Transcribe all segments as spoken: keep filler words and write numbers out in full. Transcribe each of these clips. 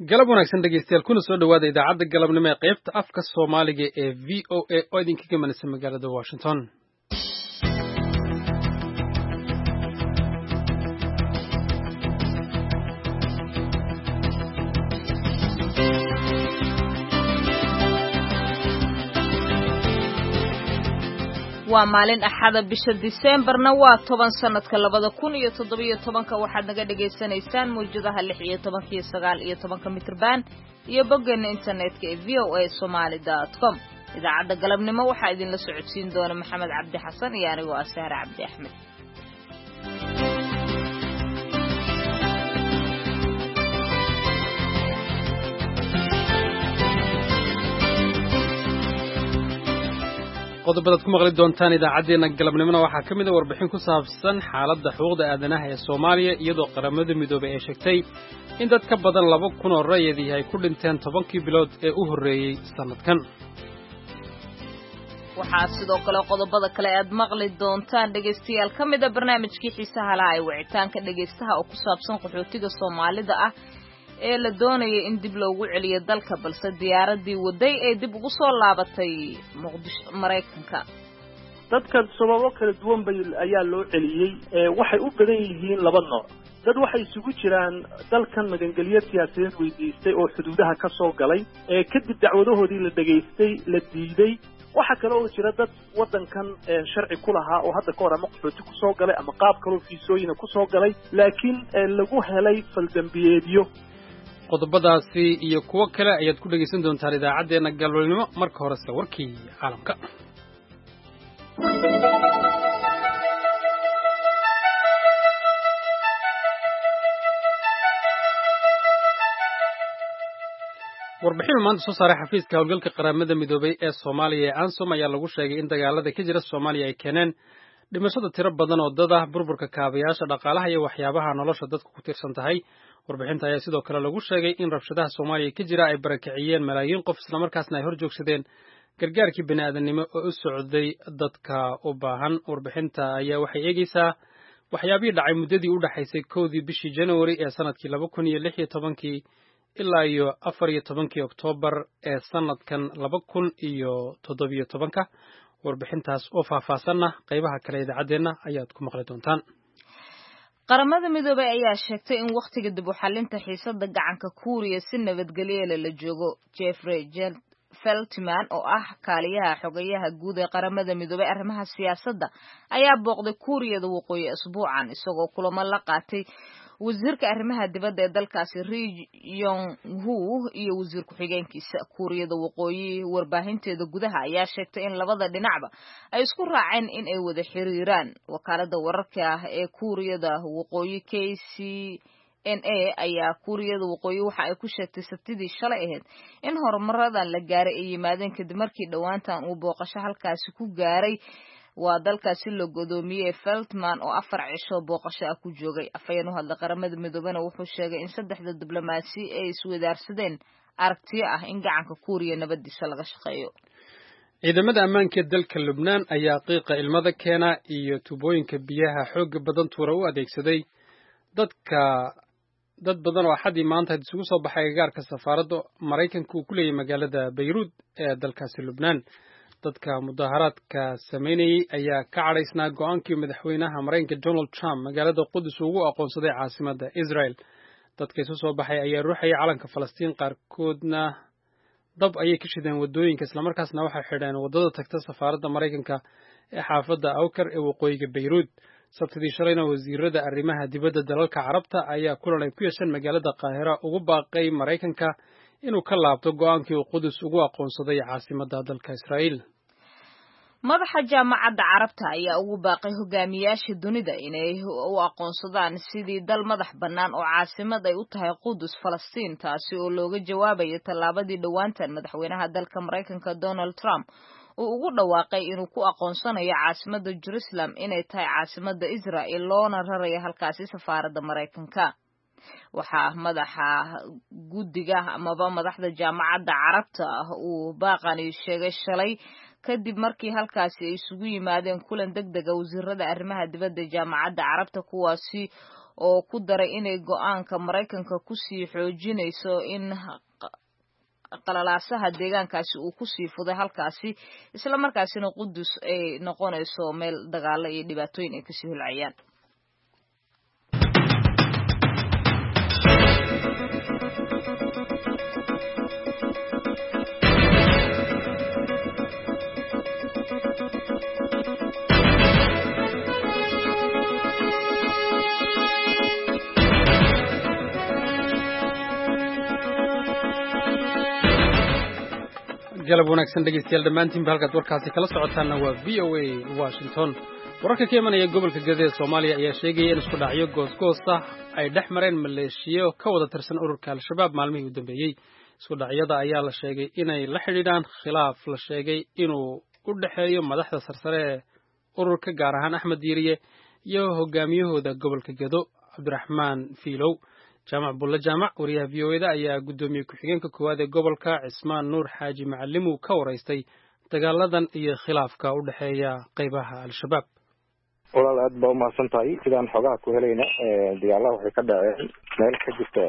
galab wanaagsan dhegeystayaal kuna soo dhawaada idaacadda galabnimo ee qaybta afka Soomaaliga ee V O A oo idinkaga imanaysa magaalada Washington. waa maalin axada bisha Decemberna waa toban sanadka labada kun iyo toddoba iyo tobanka waxaad naga dhageysanaysaan mawjadaha lix iyo toban iyo sagaal iyo toban mitir iyo boggeena internetka ee v o a somali dot com. idaacadda galabnimo waxaa idin la socodsiin doona Maxamed Cabdi Xasan iyo anigu ah Sahra Cabdi Axmed. qodobada ku maqli doontaan idaacadeena galabnimona waxaa ka mid ah warbixin ku saabsan xaaladda xuquuqda aadanaha ee Soomaaliya iyadoo qaramada midoobay ay sheegtay in dad ka badan laba kun oo rayid ay ku dhinteen tobankii bilood ee u horeeyay sanadkan. waxaa sidoo kale qodobada kale aad maqli doontaan dhageystayaal ka mid ah barnaamijkii xiisaha lahaa ee wicitaanka dhageystaha oo ku saabsan qaxootiga Soomaalida ah ee la doonayay in dib loogu celiyo dalka balse diyaaradii waday ay dib ugu soo laabatay Muqdisho Mareykanka. dadka sababo kala duwan bay ayaa loo celiyay ee waxay u badan yihiin laba nooc. dad waxay isugu jiraan dalkan magangelyo siyaasadeed weydiistay oo xuduudaha ka soo galay ee kadib dacwadahoodii la dhageystay la diiday. waxa kale oo jira dad wadankan sharci ku lahaa oo hadda ka hor ama qaxooti ku soo galay ama qaab kale oo fiisooyin ku soo galay laakiin lagu helay faldambiyeedyo. qodobadaasi iyo kuwa kale ayaad ku dhageysan doontaan idaacadeena galabnimo marka hore warkii caalamka. warbixin maanta soo saaray xafiiska howlgalka qaramada midoobay ee Soomaaliya ee ANSOM ayaa lagu sheegay in dagaalada ka jira Soomaaliya ay keeneen dhimashada tiro badan oo dad ah, burburka kaabayaasha dhaqaalaha iyo waxyaabaha nolosha dadku ku tiirsan tahay. warbixinta ayaa sidoo kale lagu sheegay in rabshadaha Soomaaliya ka jira ay barakiciyeen malaayiin qof isla markaasna ay horjoogsadeen gargaarkii bini'aadanimo oo u socday dadka u baahan. warbixinta ayaa waxay eegaysaa waxyaabihii dhacay muddadii u dhaxaysay kowdii bishii January ee sanadkii laba kun iyo lix iyo tobankii ilaa iyo afar iyo tobankii Oktoobar ee sanadkan laba kun iyo toddoba iyo tobanka. warbixintaas oo faahfaahsanna qaybaha kale idaacadeena ayaad ku maqli doontaan. qaramada midoobay ayaa sheegtay in waqtiga dib u xalinta xiisadda gacanka Kuuriya si nabadgelyo leh la joogo. Jeffrey Feltman oo ah kaaliyaha xogayaha guud ee qaramada midoobay arrimaha siyaasadda ayaa booqday Kuuriyada Waqooyi isbuucan isagoo kulamo la qaatay wasiirka arrimaha dibadda ee dalkaasi Ri Yong Hu iyo wasiir ku-xigeenkiisa. Kuuriyada Waqooyi warbaahinteeda gudaha ayaa sheegtay in labada dhinacba ay isku raaceen in ay wada xiriiraan. wakaalada wararka ah ee Kuuriyada Waqooyi K C N A ayaa Kuuriyada Waqooyi waxa ay ku sheegtay Sabtidii shalay ahayd in horumaradan la gaaray ay yimaadeen kadib markii dhawaantan uu booqasho halkaasi ku gaaray waa dalkaasi la godoomiyay. Feltman oo afar cisho booqasho ah ku joogay afayeen u hadla qaramada midoobana wuxuu sheegay in saddexda diblomaasi ay iswadaarsadeen aragtiyo ah in gacanka Kuuriya nabadiisa laga shaqeeyo. ciidamada ammaanka dalka Lubnaan ayaa qiiqa ilmada keena iyo tubooyinka biyaha xoog badan tuura u adeegsaday dadka dad badan oo xadii maanta isugu soo baxay agagaarka safaaradda Mareykanka uu ku leeyahay magaalada Beirut ee dalkaasi Lubnaan. dadka mudaharaadka sameynayay ayaa ka cadhaysnaa go'aankii madaxweynaha Mareykanka Donald Trump magaalada Qudus ugu aqoonsaday caasimadda Israel. dadka isu soo baxay ayaa ruuxay calanka Falastiin, qaarkoodna dab ayay ka shideen wadooyinka isla markaasna waxay xidheen wadada tagta safaaradda Mareykanka ee xaafadda Awkar ee waqooyiga Beirut. sabtidii shalayna wasiirada arrimaha dibadda dalalka Carabta ayaa kulan ay ku yeesheen magaalada Qaahira ugu baaqay Mareykanka inuu ka laabto go'aankii uu Qudus ugu aqoonsaday caasimadda dalka Israa'iil. madaxa jaamacadda Carabta ayaa ugu baaqay hogaamiyaasha dunida inay u aqoonsadaan sidii dal madax bannaan oo caasimad ay u tahay Qudus Falastiin, taasi oo looga jawaabayo tallaabadii dhawaantan madaxweynaha dalka Mareykanka Donald Trump uu ugu dhawaaqay inuu ku aqoonsanayo caasimadda Jerusalem inay tahay caasimadda Israa'iil loona rarayo halkaasi safaaradda Mareykanka. waxaa madaxa guddiga amaba madaxda jaamacadda Carabta uu baaqani sheegay shalay kadib markii halkaasi ay isugu yimaadeen kulan degdeg ah wasiirada arrimaha dibadda jaamacadda Carabta kuwaasi oo ku daray inay go'aanka Maraykanka ku sii xoojinayso in qalalaasaha deegaankaasi uu ku sii fuday halkaasi isla markaasina Qudus ay noqonayso meel dagaalo iyo dhibaatooyin ay kasii hulcayaan. galab wanaagsan dhegeystayaal dhammaantiin ba halkaad warkaasi kala socotaana waa V O A Washington. wararka ka imanaya gobolka Gadeed Soomaaliya ayaa sheegaya in isku dhacyo goos-goos ah ay dhex mareen maleeshiyo ka wada tirsan ururka Al-Shabaab maalmihii u dambeeyay. isku dhacyada ayaa la sheegay inay la xidhiidhaan khilaaf la sheegay inuu u dhaxeeyo madaxda sarsare ee ururka gaar ahaan Axmed Diiriye iyo hogaamiyahooda gobolka Gado Cabdiraxmaan Fiilow. jaamac bulle jaamac wariyaha V O A da ayaa guddoomiye ku-xigeenka koowaad ee gobolka Cismaan Nuur Xaaji Macallim uu ka waraystay dagaaladan iyo khilaafka u dhaxeeya qaybaha Al-Shabaab. walaal aad baa umahadsan tahay sidaan xogaha ku helayna dagaalaha waxay ka dhaceen meel ka jirta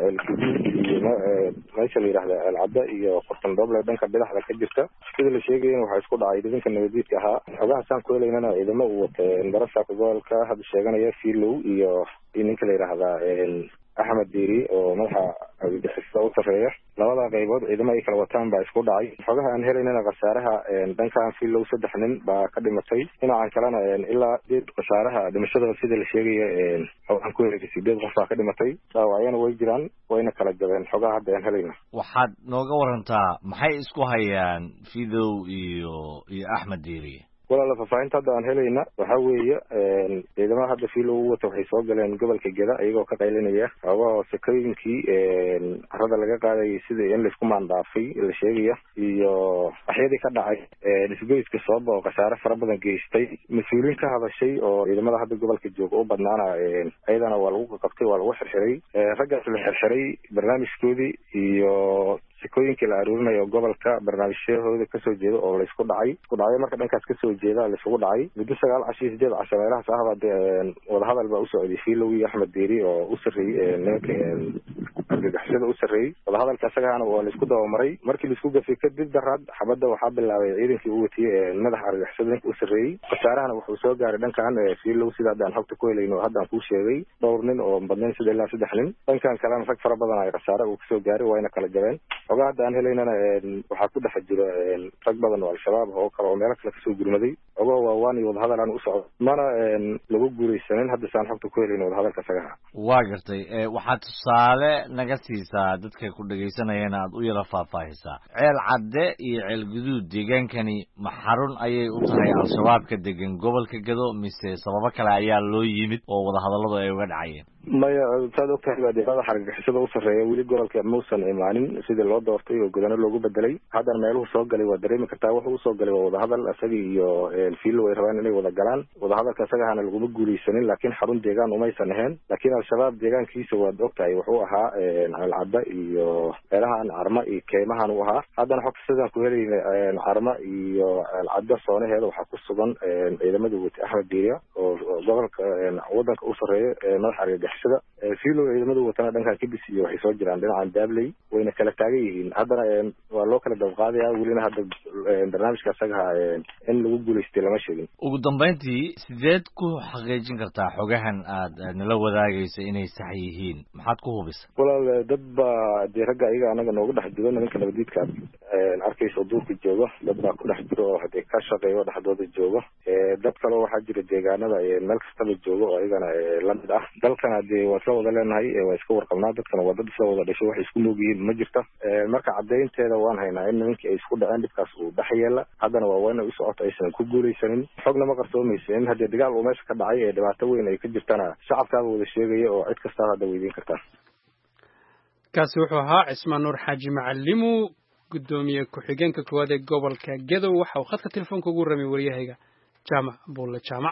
iyo meesha la yidhaahda Alcadda iyo Qortan Dooble dhanka bidixda ka jirta sida la sheegayeen waxaa isku dhacay idinka nabadiidka ahaa xogaha saan ku helaynana ciidamo uu watay darasaka gobolka hadda sheeganaya Fiilow iyo ninka la yidhaahda Axmed Diiri oo madaxa abidixisa u sareeya labada qaybood ciidamo ay kala wataan baa isku dhacay xogaha aan helaynana qasaaraha dhankan Fiilow saddex nin baa ka dhimatay dhinacan kalena ilaa deed qasaaraha dhimashada sida la sheegaya waxaan ku helay sideed qof baa ka dhimatay dhaawacayana way jiraan wayna kala jabeen xogaha hadda aan helayna. waxaad nooga warantaa maxay isku hayaan Fiilow iyo iyo Axmed Diiri? walaal faafahinta hadda aan helayna waxa weeye ciidamada hadda Fiilow wata waxay soo galeen gobolka Gada ayagoo ka qaylinaya oo sakooyinkii carrada laga qaaday sida in la isku maandaafay la sheegaya iyo waxyadii ka dhacay isgoyska Soobo oo qasaare fara badan geystay mas'uuliin ka hadashay oo ciidamada hadda gobolka jooga oo badnaana ayadana waa lagu qabtay waa lagu xirxiray raggaas la xirxiray barnaamijkoodii iyo sakooyinkii la aruurinayo gobolka barnaamijyahooda kasoo jeeda oo la isku dhacay isku dhacay marka dhankaas kasoo jeeda la isugu dhacay muddo sagaal casho sideed casho meelahaas ahba wada hadal baa u socday Fiilow iyo Axmed Diiri oo u sarreeyay nimanka argagixisada u sarreeyay wada hadalka asagana waa la isku dawamaray markii la isku gafay kadib daraad xabadda waxaa bilaabay ciidankii uu watiyay madaxa argagixisada u sarreeyay qasaarahana wuxuu soo gaaray dhankan Fiilow sida hadda aan xogta ku helayno hadda aan ku sheegay dhowr nin oo badnayn sida ilaa saddex nin dhankan kalena rag fara badan ay qasaare uu kasoo gaaray wayna kala jabeen xogaha hadda aan helaynana waxaa ku dhex jira rag badan oo Al-Shabaab oo kale oo meelo kale kasoo gurmaday ogo waa waan wada hadal aan u socdo mana lagu guuraysanin hadda saan xogta ku helayno wada hadalka sagaha. waa gartay waxaad tusaale naga siisaa dadka ku dhageysanayana aad u yara faahfaahisaa ceel cadde iyo ceel guduud deegaankani ma xarun ayay u tahay Al-Shabaab ka degan gobolka Gado mise sababo kale ayaa loo yimid oo wada hadalladu ay uga dhacayeen? maya saad ogtahay baa deeqada xargagixisada u sarreeya weli gobolka muusan imaanin sidii loo doortay oo godano loogu bedelay haddana meeluhu soo galay waa dareemi kartaa wuxuu usoo galay waa wada hadal isagii iyo Fiilow ay rabaan inay wada galaan wada hadalka isagahana laguma guulaysanin laakiin xarun deegaan umaysan ahayn laakiin Al-Shabaab deegaankiisa waad ogtahay wuxuu ahaa Alcadda iyo meelahan Carma iyo Keymahan u ahaa haddana xogta sidaan ku helayna Carma iyo Alcadda soonaheeda waxaa ku sugan ciidamada wata Axmed Diiri oo gobolka wadanka u sarreeya madaxa argagixisada Fiilow ciidamada watana dhankan Kibis iyo waxay soo jiraan dhinacan Daabley wayna kala taagan yihiin haddana waa loo kala dabqaadaya welina hadda barnaamijka asaga in lagu guulaystay lama sheegin. ugu dambeyntii sideed ku xaqiijin kartaa xogahan aad nala wadaagaysa inay sax yihiin maxaad ku hubisa? walaal dad baa dee ragga ayaga anaga noogu dhex jiro nimanka nabadiidka arkaysa duurka jooga dad baa ku dhex jiro oo hadee ka shaqeeyo dhexdooda jooga dad kale waxaa jira deegaanada meel kastaba jooga oo ayagana lamid ah dalkana dee waa isla wada leenahay waa iska warqabnaa dadkana waa dad isla wada dhashay waxay isku moog yihiin ma jirta marka caddaynteeda waan haynaa in nimankii ay isku dhaceen dhibkaas uu dhex yeela haddana waa wayna u socoto aysan ku guulaysanin xogna ma qarsoomaysa in haddii dagaal uu meesha ka dhacay ee dhibaato weyn ay ka jirtana shacabkaaba wada sheegaya oo cid kastaa hadda weydiin kartaa. kaasi wuxuu ahaa Cismaan Nuur Xaaji Macallim guddoomiye ku-xigeenka koowaad ee gobolka Gado waxa uu khadka telefoonka ugu ramay wariyahayga jaamac bulle jaamac.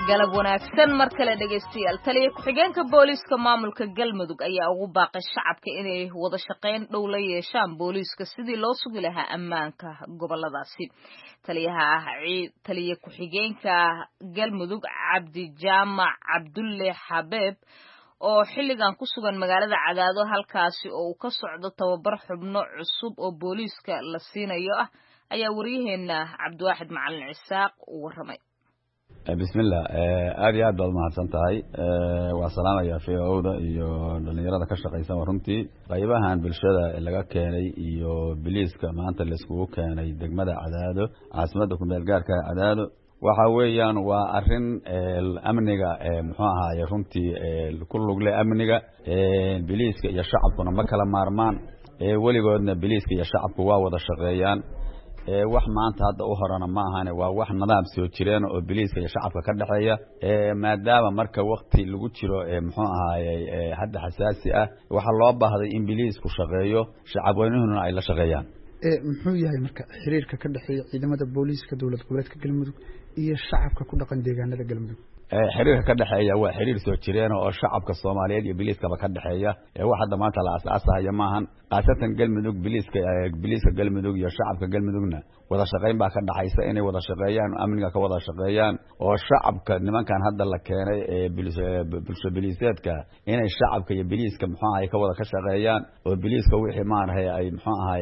galab wanaagsan mar kale dhageystayaal taliye ku-xigeenka booliiska maamulka galmudug ayaa ugu baaqay shacabka inay wada shaqayn dhow la yeeshaan booliiska sidii loo sugi lahaa ammaanka goboladaasi taliyaha taliye ku-xigeenka galmudug cabdi jaamac cabdulle xabeeb oo xilligan ku sugan magaalada Cadaado halkaasi oo uu ka socdo tababar xubno cusub oo booliiska la siinayo ah ayaa wariyaheena Cabdiwaaxid Macalin Cisaaq u waramay. bismillah aad iyo aad baad mahadsan tahay waa salaamaya fiicowda iyo dhalinyarada ka shaqeysan runtii qaybahan bulshada laga keenay iyo biliiska maanta la isku keenay degmada Cadaado caasimadda ku meel gaarka Cadaado waxa weeyaan waa arin amniga muxuu ahaayay runtii ku lug leh amniga biliiska iyo shacabkuna ma kala maarmaan waligoodna biliiska iyo shacabku waa wada shaqeeyaan wax maanta hadda u horana ma ahane waa wax nidaam soo jireen oo biliiska iyo shacabka ka dhaxeeya maadaama marka waqti lagu jiro muxuu ahaayay hadda xasaasi ah waxa loo baahday in biliisku shaqeeyo shacabweynuhuna ay la shaqeeyaan muxuu yahay marka xiriirka ka dhaxeeya ciidamada booliiska dawlad goboleedka Galmudug iyo shacabka ku dhaqan deegaanada Galmudug xiriirka ka dhaxeeya waa xiriir soo jireen oo shacabka Soomaaliyeed iyo biliiska ka dhaxeeya wax hadda maanta la aasaasayo maahan qaasatan Galmudug biliiska biliiska Galmudug iyo shacabka Galmudugna wada shaqeyn baa ka dhaxaysa inay wada shaqeeyaan amniga ka wada shaqeeyaan oo shacabka nimankan hadda la keenay ee bulsho biliiseedka inay shacabka iyo biliiska muxuu ahaay ka wada ka shaqeeyaan oo biliiska wixii maarahay ay muxuu ahaay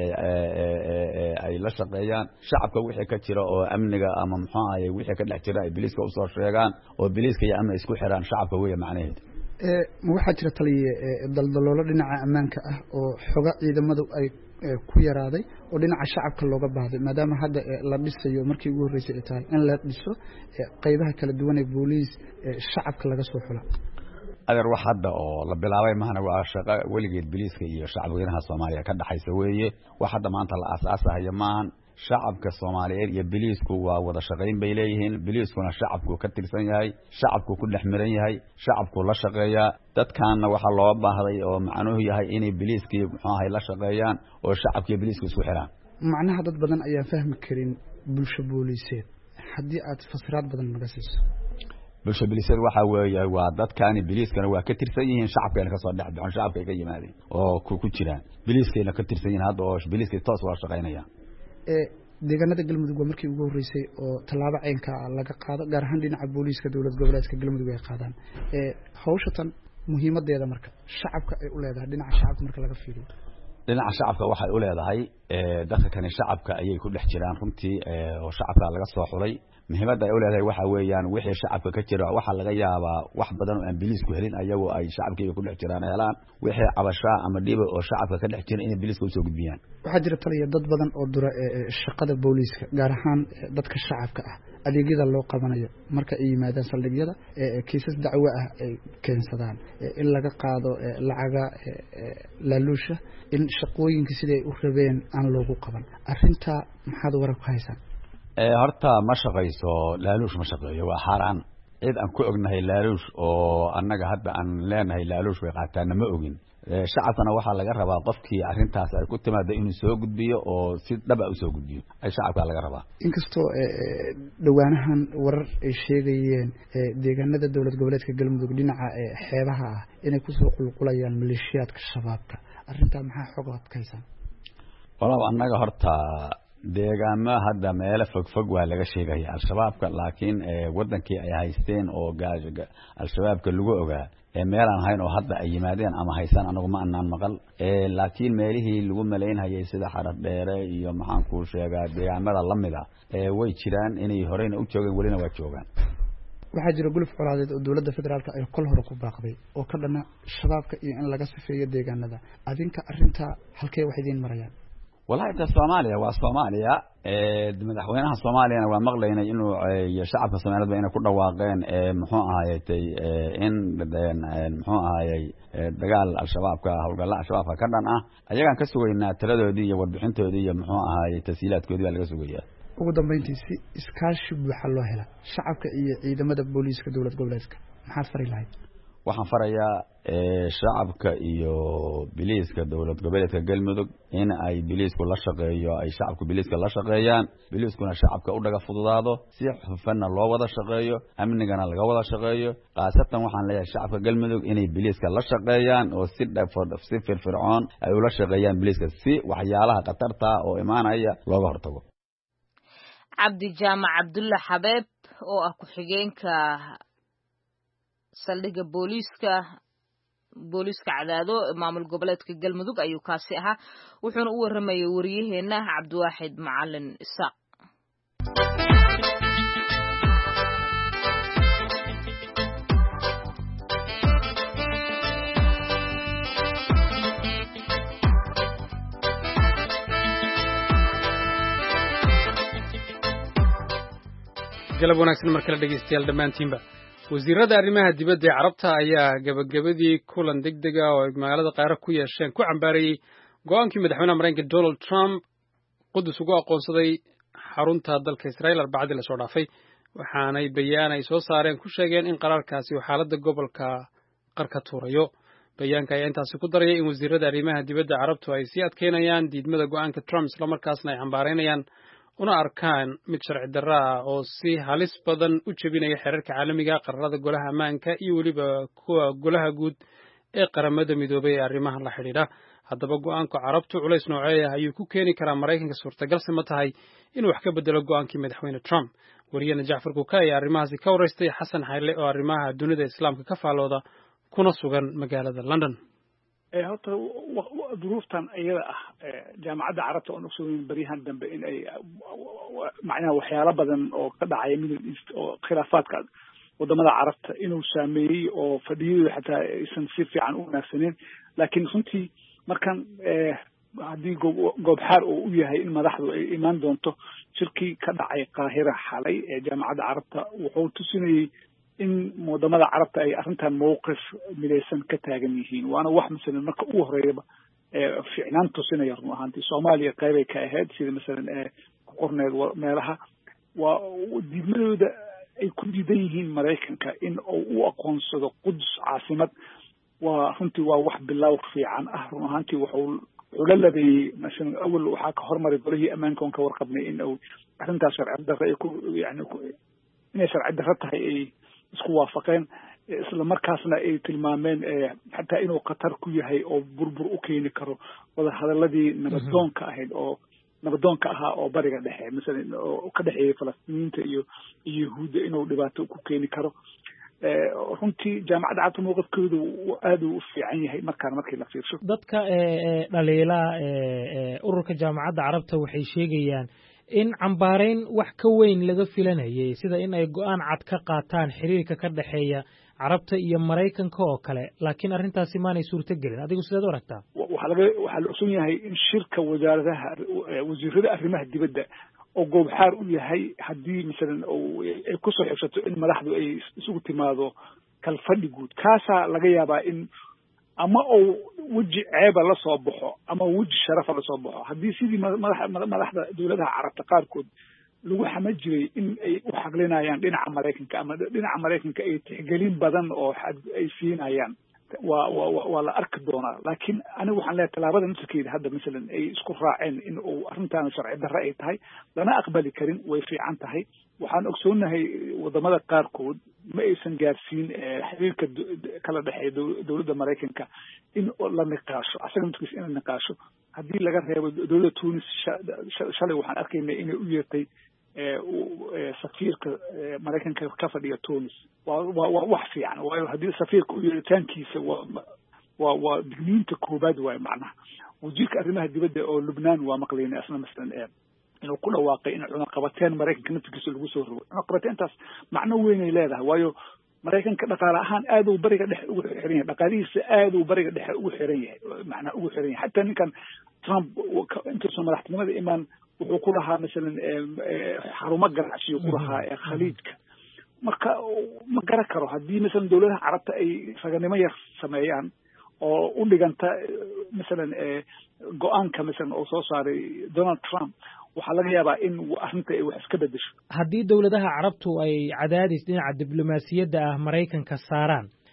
ay la shaqeeyaan shacabka wixii ka jira oo amniga ama muxuu ahaay wixii ka dhex jira ay biliiska u soo sheegaan oo biliiska iyo amniga isku xiraan shacabka weeye macnaheedu ee waxa jira taliye daldaloolo dhinaca ammaanka ah oo xoga ciidamadu ay ku yaraaday oo dhinaca shacabka looga baahday maadaama hadda la dhisayo markii ugu horeysay ay tahay in la dhiso qaybaha kala duwan ee booliis shacabka laga soo xula adeer wax hadda oo la bilaabay mahana waa shaqo weligeed biliiska iyo shacabweynaha Soomaaliya ka dhaxaysa weeye wax hadda maanta la aasaasayo maahan shacabka Soomaaliyeed iyo biliisku waa wada shaqeyn bay leeyihiin biliiskuna shacabku ka tirsan yahay shacabku ku dhex miran yahay shacabku la shaqeeya dadkaana waxa loo baahday oo macnuhu yahay inay biliiskii muxuu ahay la shaqeeyaan oo shacabka biliisku isku xiraan macnaha dad badan ayaa fahmi karin bulsho booliiseed hadii aad fasiraad badan naga siiso bulsho biliiseed waxa weeye waa dadkaani biliiskana waa ka tirsan yihiin shacabkana ka soo dhaxbixin shacabka ay ka yimaadeen oo ku ku jiraan biliiskana ka tirsan yihiin hadda oo biliiska toos waa shaqeynayaan ee deegaanada Galmudug waa markii ugu horeysay oo talaabo ceenka laga qaado gaar ahaan dhinaca booliiska dawlad goboleedka Galmudug ay qaadaan ee hawshatan muhiimadeeda marka shacabka ay u leedahay dhinaca shacabka marka laga fiiriyo dhinaca shacabka waxa ay u leedahay ee dadka kan shacabka ayay ku dhex jiraan runtii oo shacabka laga soo xulay muhiimadda ay u leedahay waxa weeyaan wixii shacabka ka jira waxa laga yaabaa wax badan oo aan biliisku helin ayagu ay shacabka ku dhex jiraan helaan wixii cabashaa ama dhibo oo shacabka ka dhex jira in biliisku soo gudbiyaan waxa jira taliya dad badan oo dura shaqada booliiska gaar ahaan dadka shacabka ah adeegyada loo qabanayo marka ay yimaadaan saldhigyada kiisas dacwo ah ay keensadaan in laga qaado lacaga laaluusha in shaqooyinka sidii ay u rabeen aan loogu qaban arinta maxaad wararka ku haysan ee horta ma shaqeyso laaluush ma shaqeeyo waa xaraan cid aan ku ognahay laaluush oo annaga hadda aan leenahay laaluush way qaataan ma ogin shacabkana waxa laga rabaa qofkii arintaas ay ku timaado inuu soo gudbiyo oo si dhab ah u soo gudbiyo ay shacabka laga rabaa inkastoo dhawaanahan warar ay sheegayeen deegaanada dawlad goboleedka Galmudug dhinaca xeebaha ah inay ku soo qulqulayaan maleeshiyaadka shabaabka arinta maxaa xogaad ka haysan walaal annaga horta deegaama hadda meel fog fog waa laga sheegay al-shabaabka laakiin wadankii ay haysteen oo gaajiga al-shabaabka lagu ogaa ee meel aan hayn oo hadda ay yimaadeen ama haysan anagu ma annaan maqal ee laakiin meelihii lagu maleynayay sida xarad dheere iyo maxaan ku sheegaa deegaamada lamida ee way jiraan inay horeyna u joogeen walina waa joogaan waxaa jira guluf colaadeed oo dawladda federaalka ay kol hore ku baaqday oo ka dhana shabaabka iyo in laga sifeeyo deegaanada adinka arinta halkee wax idin marayaan والله إنت الصومالية والصومالية مدحوينها الصومالية أنا ومغلين إنه شعب الصومالية بين كل واقعين محوها هاي إن محوها هاي دجال الشباب كهو قال لا الشباب كذا أجا كان كسوي إن تردو دي وضبحين تودي محوها هاي تسهيلات كذي على كسوية ugu dambeyntii iskaashi waxa loo helaa shacabka iyo ciidamada booliiska dawlad goboleedka maxaa fari lahayd waxaan farayaa shacabka iyo biliiska dowlad goboleedka galmudug in ay biliisku la shaqeeyo ay shacabku biliiska la shaqeeyaan biliiskuna shacabka u dhaga fududaado si xufanna loo wada shaqeeyo amnigana laga wada shaqeeyo qaasatan waxaan leeyahay shacabka galmudug inay biliiska la shaqeeyaan oo si si firfircoon ay ula shaqeeyaan biliiska si waxyaalaha khatarta oo imaanaya looga hortago. cabdi jaamac cabdulla xabeeb oo ah ku-xigeenka saldhigga booliiska booliiska cadaado maamul goboleedka galmudug ayuu kaasi ahaa wuxuuna u waramayay wariyaheena cabdiwaaxid macalin isaaq. galab wanaagsan mar kale dhegeystayaal dhammaantiinba wasiirada arrimaha dibadda ee carabta ayaa gabagabadii kulan degdeg ah oo ay magaalada qaahiro ku yeesheen ku cambaarayey go-aankii madaxweynaha maraykanka Donald Trump qudus ugu aqoonsaday xarunta dalka Israa'iil arbacadii la soo dhaafay waxaanay bayaan ay soo saareen ku sheegeen in qaraarkaasi uu xaaladda gobolka qarka tuurayo bayaanka ayaa intaasi ku darayay in wasiirada arrimaha dibadda carabtu ay sii adkeynayaan diidmada go-aanka Trump isla markaasna ay cambaaraynayaan una arkaan mid sharci darro ah oo si halis badan u jebinaya xeerarka caalamiga qararada golaha ammaanka iyo weliba kuwa golaha guud ee qaramada midoobay ee arrimaha la xidhiidha haddaba go-aanka carabtu culays noocee ah ayuu ku keeni karaa maraykanka suurtagalse ma tahay inuu wax ka bedelo go-aankii madaxweyne Trump wariyana Jacfar Kuka ayaa arrimahaasi ka waraystay Xasan Xayle oo arrimaha dunida islaamka ka faalooda kuna sugan magaalada London. horta duruuftan iyada ah jaamacadda carabta oo naqsooyin bariyahan dambe in ay macnaha waxyaalo badan oo ka dhacaya middle east oo khilaafaadka wadamada carabta inuu saameeyey oo fadhiyadu xataa aysan si fiican u wanaagsaneen laakiin runtii markan haddii goob xaar oo u yahay in madaxdu ay imaan doonto shirkii ka dhacay qaahira xalay ee jaamacadda carabta wuxuu tusinayey in wadamada carabta ay arrintan mowqif midaysan ka taagan yihiin waana wax masalan marka ugu horeeyaba ficnaan tusinaya run ahaantii soomaaliya qaybay ka ahayd sida masalan ku qorneed meelaha waa diidmadooda ay ku diidan yihiin maraykanka in uu u aqoonsado qudus caasimad waa runtii waa wax bilow fiican ah run ahaantii wuxuu wuxuu la labeeyey masalan awal waxaa ka hormaray golihii ammaanka oon ka warqabnay in uu arrintaas sharci darro ay ku yani inay sharci darro tahay ay isku waafaqeen isla markaasna ay tilmaameen xataa inuu khatar ku yahay oo burbur u keeni karo wada hadaladii nabadoonka ahayd oo nabadoonka ahaa oo bariga dhexe masalan oo ka dhexeeyay falastiiniinta iyo iyo yahuudda inuu dhibaato ku keeni karo runtii jaamacadda carabta mowqifkeedu aad u fiican yahay markaan markii la fiirsho dadka dhaliila ururka jaamacadda carabta waxay sheegayaan in cambaarayn wax ka weyn laga filanayay sida in ay go-aan cad ka qaataan xiriirka ka dhexeeya carabta iyo maraykanka oo kale laakiin arrintaasi maanay suurto gelin adigu sidaad u aragtaa waxaa laga waxaa la ogson yahay in shirka wasaaradaha wasiirada arrimaha dibadda oo goob xaar u yahay haddii masalan ay kusoo xigsato in madaxdu ay isugu timaado kalfadhi guud kaasaa laga yaabaa in ama uu weji ceeba la soo baxo ama weji sharafa la soo baxo haddii sidii madaxda dowladaha carabta qaarkood lagu xama jiray in ay u xaqlinayaan dhinaca maraykanka ama dhinaca maraykanka ay tixgelin badan oo ay siinayaan waa waa waa la arki doonaa laakiin anigu waxaan leeyahay tallaabada nafskeeda hadda masalan ay isku raaceen in uu arrintaana sharci darre ay tahay lana aqbali karin way fiican tahay waxaan ogsoonahay wadamada qaarkood ma aysan gaarsiin xiriirka kala dhexeeya dowladda maraykanka in la niqaasho asaga naftiisa in la niqaasho haddii laga reebo dowladda tunis shalay waxaan arkaynay inay u yeertay safiirka maraykanka ka fadhiya tunis waa waa wax fiican waayo haddii safiirka u yeeritaankiisa waa waa waa digniinta koobaad waayo macnaha wasiirka arrimaha dibadda oo lubnaan waa maqlaynay asna masalan inuu ku dhawaaqay in cunaqabateen maraykanka naftigiisa lagu soo rogo cunaqabateentaas macno weynay leedahay waayo maraykanka dhaqaale ahaan aad uu bariga dhexe ugu xiran yahay dhaqaalihiisa aad uu bariga dhexe ugu xiran yahay macnaa ugu xiran yahay xataa ninkan Trump intuusan madaxtinimada imaan wuxuu ku lahaa masalan xarumo ganacsiyo ku lahaa ee khaliijka marka ma garan karo haddii masalan dowladaha carabta ay raganimo yar sameeyaan oo u dhiganta masalan go-aanka masalan oo soo saaray Donald Trump waxaa laga yaabaa in arrinta ay wax iska bedesho haddii dowladaha carabtu ay cadaadis dhinaca diblomaasiyadda ah maraykanka saaraan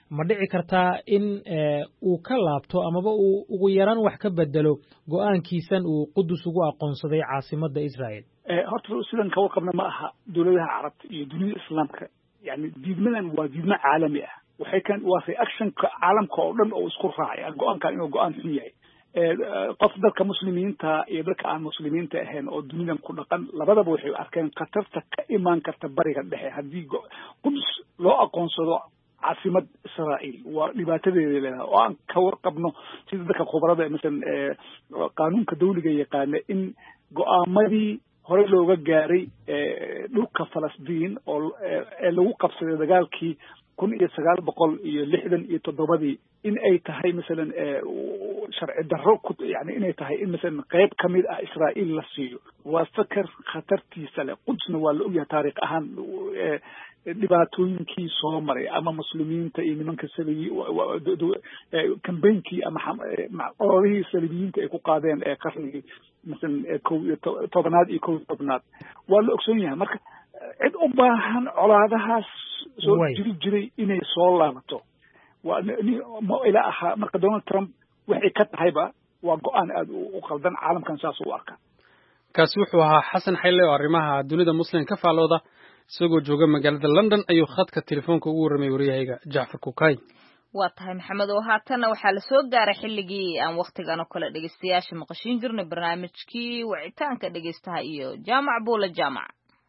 ma dhici kartaa in uu ka laabto amaba uu ugu yaraan wax ka bedelo go-aankiisan uu qudus ugu aqoonsaday caasimadda israel horta sidan ka warqabna ma aha dowladaha carabta iyo dunida islaamka yani diidmadan waa diidmo caalami ah waxay kan waa reactionka caalamka oo dhan oo isku raacay go-aankan inuu go-aan xun yahay qof dadka muslimiinta iyo dadka aan muslimiinta ahayn oo dunidan ku dhaqan labadaba waxay arkeen khatarta ka imaan karta bariga dhexe haddii qudus loo aqoonsado caasimad israa'iil waa dhibaatadeeda leedahay oo aan ka warqabno sida dadka khubarada masalan qaanuunka dawliga yaqaana in go-aamadii hore looga gaaray dhulka falastiin oo lagu qabsaday dagaalkii kun iyo sagaal boqol iyo lixdan iyo toddobadii in ay tahay masalan sharci darro ku yani inay tahay in masalan qayb ka mid ah israa'iil la siiyo waa fakar khatartiisa leh qudsna waa la ogyahay taariikh ahaan dhibaatooyinkii soo maray ama muslimiinta iyo nimanka salibi kambeynkii ama ololihii salibiyiinta ay ku qaadeen ee qarnigii masalan kow iyo tobanaad iyo kow iyo tobnaad waa la ogsoon yahay marka cid u baahan colaadahaas soo jiri jiray inay soo laabato waa ma ila ahaa marka Donald Trump waxay ka tahayba waa go-aan aad u qaldan caalamkan saas u arka kaasi wuxuu ahaa xasan xayle oo arrimaha dunida muslimka ka faalooda isagoo jooga magaalada London ayuu khadka telefoonka ugu warramay wariyahayga Jacfar Kukay waa tahay maxamed oo haatana waxaa la soo gaaray xilligii aan waqtigan oo kale dhageystayaasha maqashin jirnay barnaamijkii wicitaanka dhageystaha iyo jaamac buula jaamac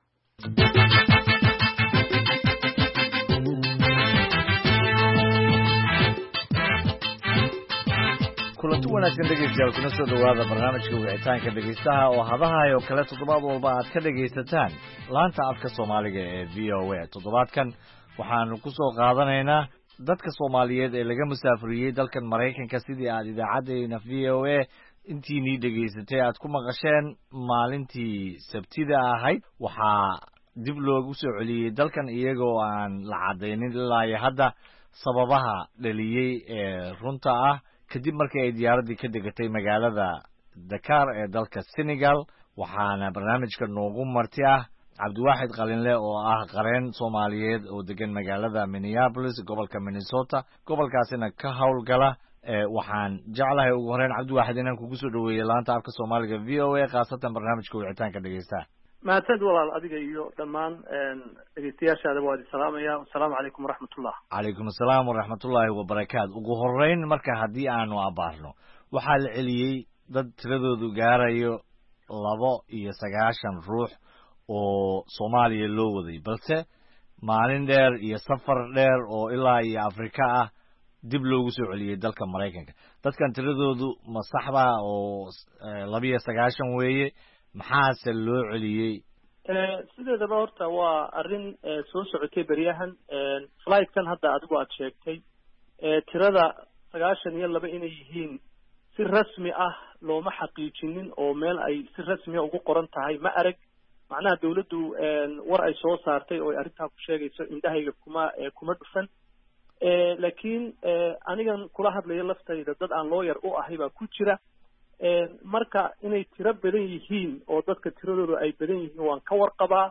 kulanti wanaagsan dhegeystayaal kuna soo dhawaada barnaamijka wicitaanka dhegeystaha oo hadahayo kale toddobaad walba aad ka dhegaysataan laanta afka Soomaaliga ee V O A toddobaadkan waxaanu ku soo qaadanaynaa dadka Soomaaliyeed ee laga musaafiriyay dalkan Mareykanka sidii aad idaacadeena V O A intii ni dhageysatay aad ku maqasheen maalintii Sabtida ahayd waxaa dib loogu soo celiyay dalkan iyagoo aan la cadeynin ilaa hadda sababaha dhaliyay ee runta ah kadib markii ay diyaaradii ka degatay magaalada Dakar ee dalka Senegal waxaana barnaamijka noogu marti ah Cabdiwaaxid Qalinle oo ah qareen Soomaaliyeed oo degan magaalada Minneapolis gobolka Minnesota gobolkaasina ka howlgala waxaan jeclahay ugu horreyn Cabdiwaaxid inaan kugu soo dhaweeyo laanta afka Soomaaliga V O A qaasatan barnaamijka wicitaanka dhageysta mahadsanid walaal adiga iyo dhammaan dhegeystayaashaada waa salaamaya assalaamu calaykum waraxmatullah calaykum assalaam waraxmatullaahi wabarakaatu ugu horreyn marka haddii aanu abaarno waxaa la celiyey dad tiradoodu gaarayo labo iyo sagaashan ruux oo Soomaaliya loo waday balse maalin dheer iyo safar dheer oo ilaa iyo Afrika ah dib loogu soo celiyay dalka Mareykanka dadkan tiradoodu ma saxba oo laba iyo sagaashan weeye maxaase loo celiyay sideedaba horta waa arrin soo socotay beriyahan flightkan hadda adigu aad sheegtay tirada sagaashan iyo laba inay yihiin si rasmi ah looma xaqiijinin oo meel ay si rasmi ah ugu qoran tahay ma arag macnaha dawladdu war ay soo saartay oo ay arrintaa ku sheegayso indhahayga kuma kuma dhufan laakiin anigan kula hadlayo laftayda dad aan lawyer u ahay baa ku jira marka inay tiro badan yihiin oo dadka tiradooda ay badan yihiin waan ka warqabaa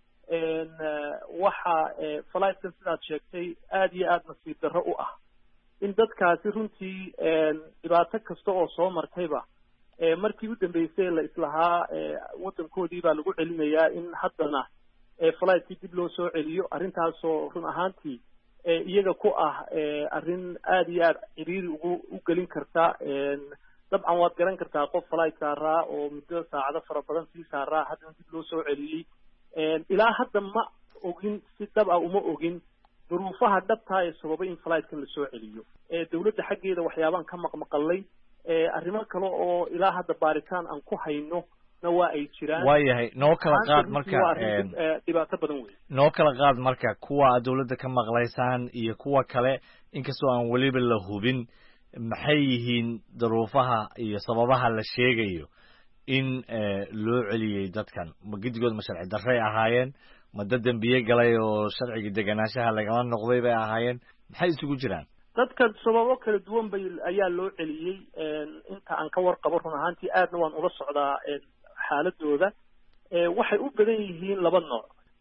waxa flightkan sidaad sheegtay aad iyo aad nasiib darro u ah in dadkaasi runtii dhibaato kasta oo soo martayba markii u dambeysay la islahaa waddankoodii baa lagu celinayaa in haddana fligtkii dib loo soo celiyo arrintaasoo run ahaantii iyaga ku ah arrin aad iyo aad ciriiri ugu u gelin karta dabcan waad garan kartaa qof flight saaraa oo muddo saacado fara badan sii saaraa haddana dib loo soo celiyey ilaa hadda ma ogin si dhab ah uma ogin duruufaha dhabtaa ee sababay in flightkan la soo celiyo dawladda xaggeeda waxyaabaan ka maqmaqallay arrimo kale oo ilaa hadda baaritaan aan ku hayno na waa ay jiraan waayahay noo kala qaad marka dhibaato badan wey noo kala qaad marka kuwa dawladda ka maqlaysaan iyo kuwa kale inkastoo aan weliba la hubin maxay yihiin duruufaha iyo sababaha la sheegayo in loo celiyey dadkan ma gidigood ma sharci darray ahaayeen ma dad dembiye galay oo sharciga deganaanshaha lagala noqday bay ahaayeen maxay isugu jiraan dadka sababo kala duwan bay ayaa loo celiyey inta aan ka warqabo run ahaantii aadna waan ula socdaa xaaladooda waxay u badan yihiin laba nooc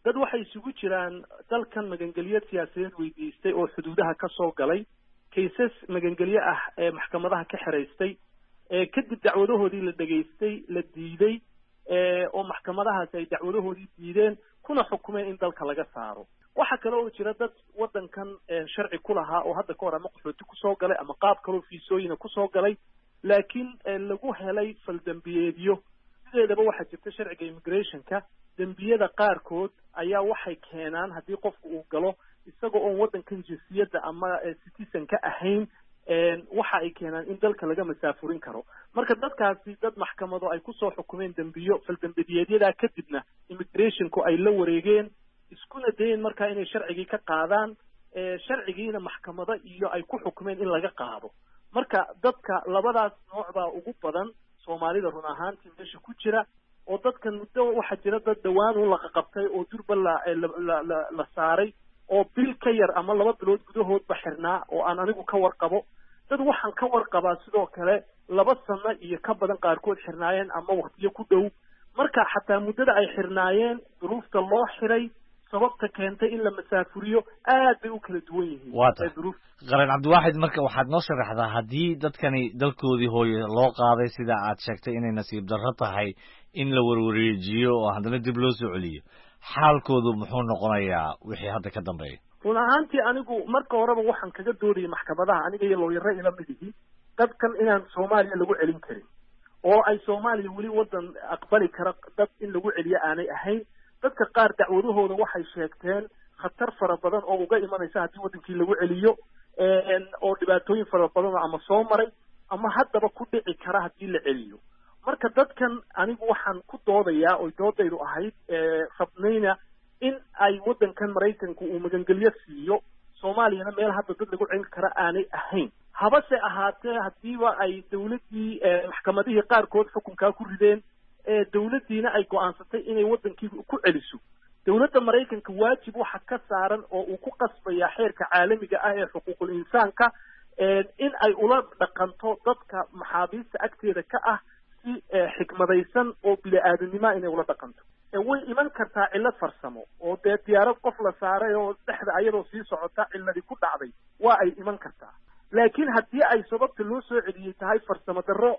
dad waxay isugu jiraan dalkan magangelyo siyaasadeed weydiistay oo xuduudaha ka soo galay kaysas magangelyo ah ee maxkamadaha ka xiraystay ee kadib dacwadahoodii la dhegaystay la diiday ee oo maxkamadahaasi ay dacwadahoodii diideen kuna xukumeen in dalka laga saaro. waxaa kale oo jira dad waddankan sharci ku lahaa oo hadda ka hor ama qaxooti kusoo galay ama qaab kaloo fiisooyina kusoo galay laakiin lagu helay faldambiyeedyo. sideedaba waxaa jirta sharciga immigrationka dembiyada qaarkood ayaa waxay keenaan haddii qofku uu galo isagoo oon waddankan jinsiyadda ama citizen ka ahayn waxa ay keenaan in dalka laga masaafurin karo. marka dadkaasi dad maxkamado ay kusoo xukumeen dembiyo faldambiyeedyadaa kadibna immigrationku ay la wareegeen iskuna dayeen markaa inay sharcigii ka qaadaan sharcigiina maxkamado iyo ay ku xukumeen in laga qaado. marka dadka labadaas nooc baa ugu badan soomaalida run ahaantii meesha ku jira oo dadkan muddo waxaa jira dad dhawaan u laqaqabtay oo durba la la la saaray oo bil ka yar ama laba bilood gudahoodba xirnaa oo aan anigu ka warqabo. dad waxaan ka warqabaa sidoo kale laba sano iyo ka badan qaarkood xirnaayeen ama waqtiyo ku dhow. marka xataa muddada ay xirnaayeen duruufta loo xiray sababta keentay in la masaafuriyo aad bay u kala duwan yihiin. qaran cabdiwaaxid marka waxaad noo sharaxdaa haddii dadkani dalkoodii hooye loo qaaday sida aad sheegtay inay nasiib darro tahay in la warwareejiyo oo haddana dib loo soo celiyo xaalkoodu muxuu noqonayaa wixii hadda ka dambeeya? run ahaantii anigu marka horeba waxaan kaga doodayay maxkamadaha aniga iyo looyaro ila mid ihi dadkan inaan soomaaliya lagu celin karin oo ay soomaaliya weli waddan aqbali kara dad in lagu celiyo aanay ahayn. dadka qaar dacwadahooda waxay sheegteen khatar fara badan oo uga imanaysa haddii waddankii lagu celiyo oo dhibaatooyin fara badan ama soo maray ama haddaba ku dhici kara haddii la celiyo. marka dadkan anigu waxaan ku doodayaa oy doodaydu ahayd rabnayna in ay waddankan maraykanku uu magangelyo siiyo soomaaliyana meel hadda dad lagu celin kara aanay ahayn. habase ahaatee haddiiba ay dawladdii maxkamadihii qaarkood xukunkaa ku rideen dawladdiina ay go'aansatay inay waddankii ku celiso dawladda maraykanka waajib waxa ka saaran oo uu ku qasbayaa xeerka caalamiga ah ee xuquuqul insaanka in ay ula dhaqanto dadka maxaabiista agteeda ka ah si xikmadaysan oo bini-aadanima inay ula dhaqanto. way iman kartaa cillad farsamo oo dee diyaarad qof la saaray oo dhexda ayadoo sii socota cilladii ku dhacday waa ay iman kartaa. laakiin haddii ay sababta loo soo celiyey tahay farsamo darro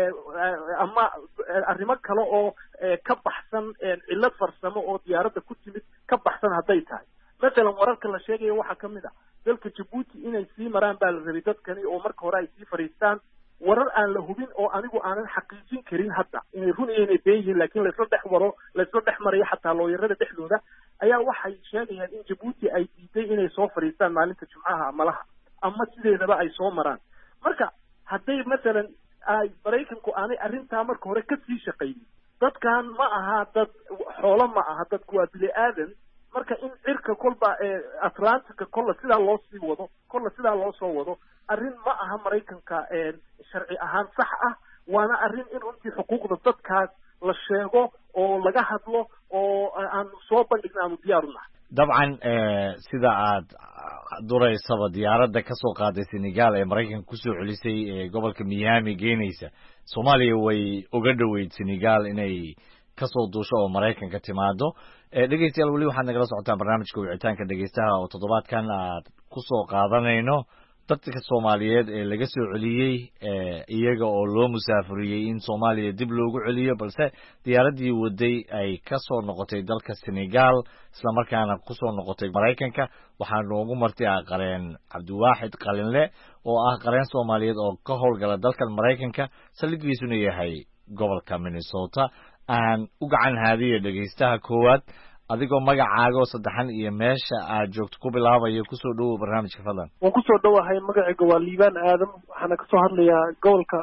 ama arrimo kale oo ka baxsan cillad farsamo oo diyaaradda ku timid ka baxsan hadday tahay mathalan wararka la sheegaya waxaa ka mid ah dalka jabuuti inay sii maraan baa la rabay dadkani oo marka hore ay sii fadhiistaan. warar aan la hubin oo anigu aanan xaqiijin karin hadda inay run iyo inay been yihiin laakiin laysla dhex waro laysla dhex marayo xataa looyarada dhexdooda ayaa waxay sheegayaan in jabuuti ay diiday inay soo fadhiistaan maalinta jumcaha amalaha ama sideedaba ay soo maraan. marka hadday mathalan ay maraykanku aanay arrintaa marka hore ka sii shaqaynin dadkan ma aha dad xoolo ma aha dadku waa bini aadan. marka in cirka kolba atlantica kolla sidaa loo sii wado kolla sidaa loo soo wado arrin ma aha maraykanka sharci ahaan sax ah. waana arrin in runtii xuquuqda dadkaas la sheego oo laga hadlo oo aanu soo bandhigna aanu diyaar u nahay. dabcan sida aad duraysaba diyaaradda ka soo qaaday senegal ee maraykanka kusoo celisay ee gobolka miami geenaysa soomaaliya way uga dhoweyd senegal inay kasoo duusho oo maraykanka timaado. dhegeystayaal weli waxaad nagala socotaan barnaamijka wicitaanka dhegeystaha oo toddobaadkan aad kusoo qaadanayno dadka soomaaliyeed ee laga soo celiyey iyaga oo loo musaafuriyey in soomaaliya dib loogu celiyo balse diyaaraddii waday ay ka soo noqotay dalka senegal islamarkaana kusoo noqotay maraykanka. waxaa noogu marti ah qareen cabdiwaaxid qalinle oo ah qareen soomaaliyeed oo ka howlgala dalkan maraykanka saldhigiisuna yahay gobolka minnesota. aan u gacan haadiya dhegeystaha koowaad adigoo magacaaga oo saddexan iyo meesha aad joogto ku bilaabayo kusoo dhowow barnaamijka fadlan. waan kusoo dhowahay magacayga waa liibaan aadam waxaana kasoo hadlayaa gobolka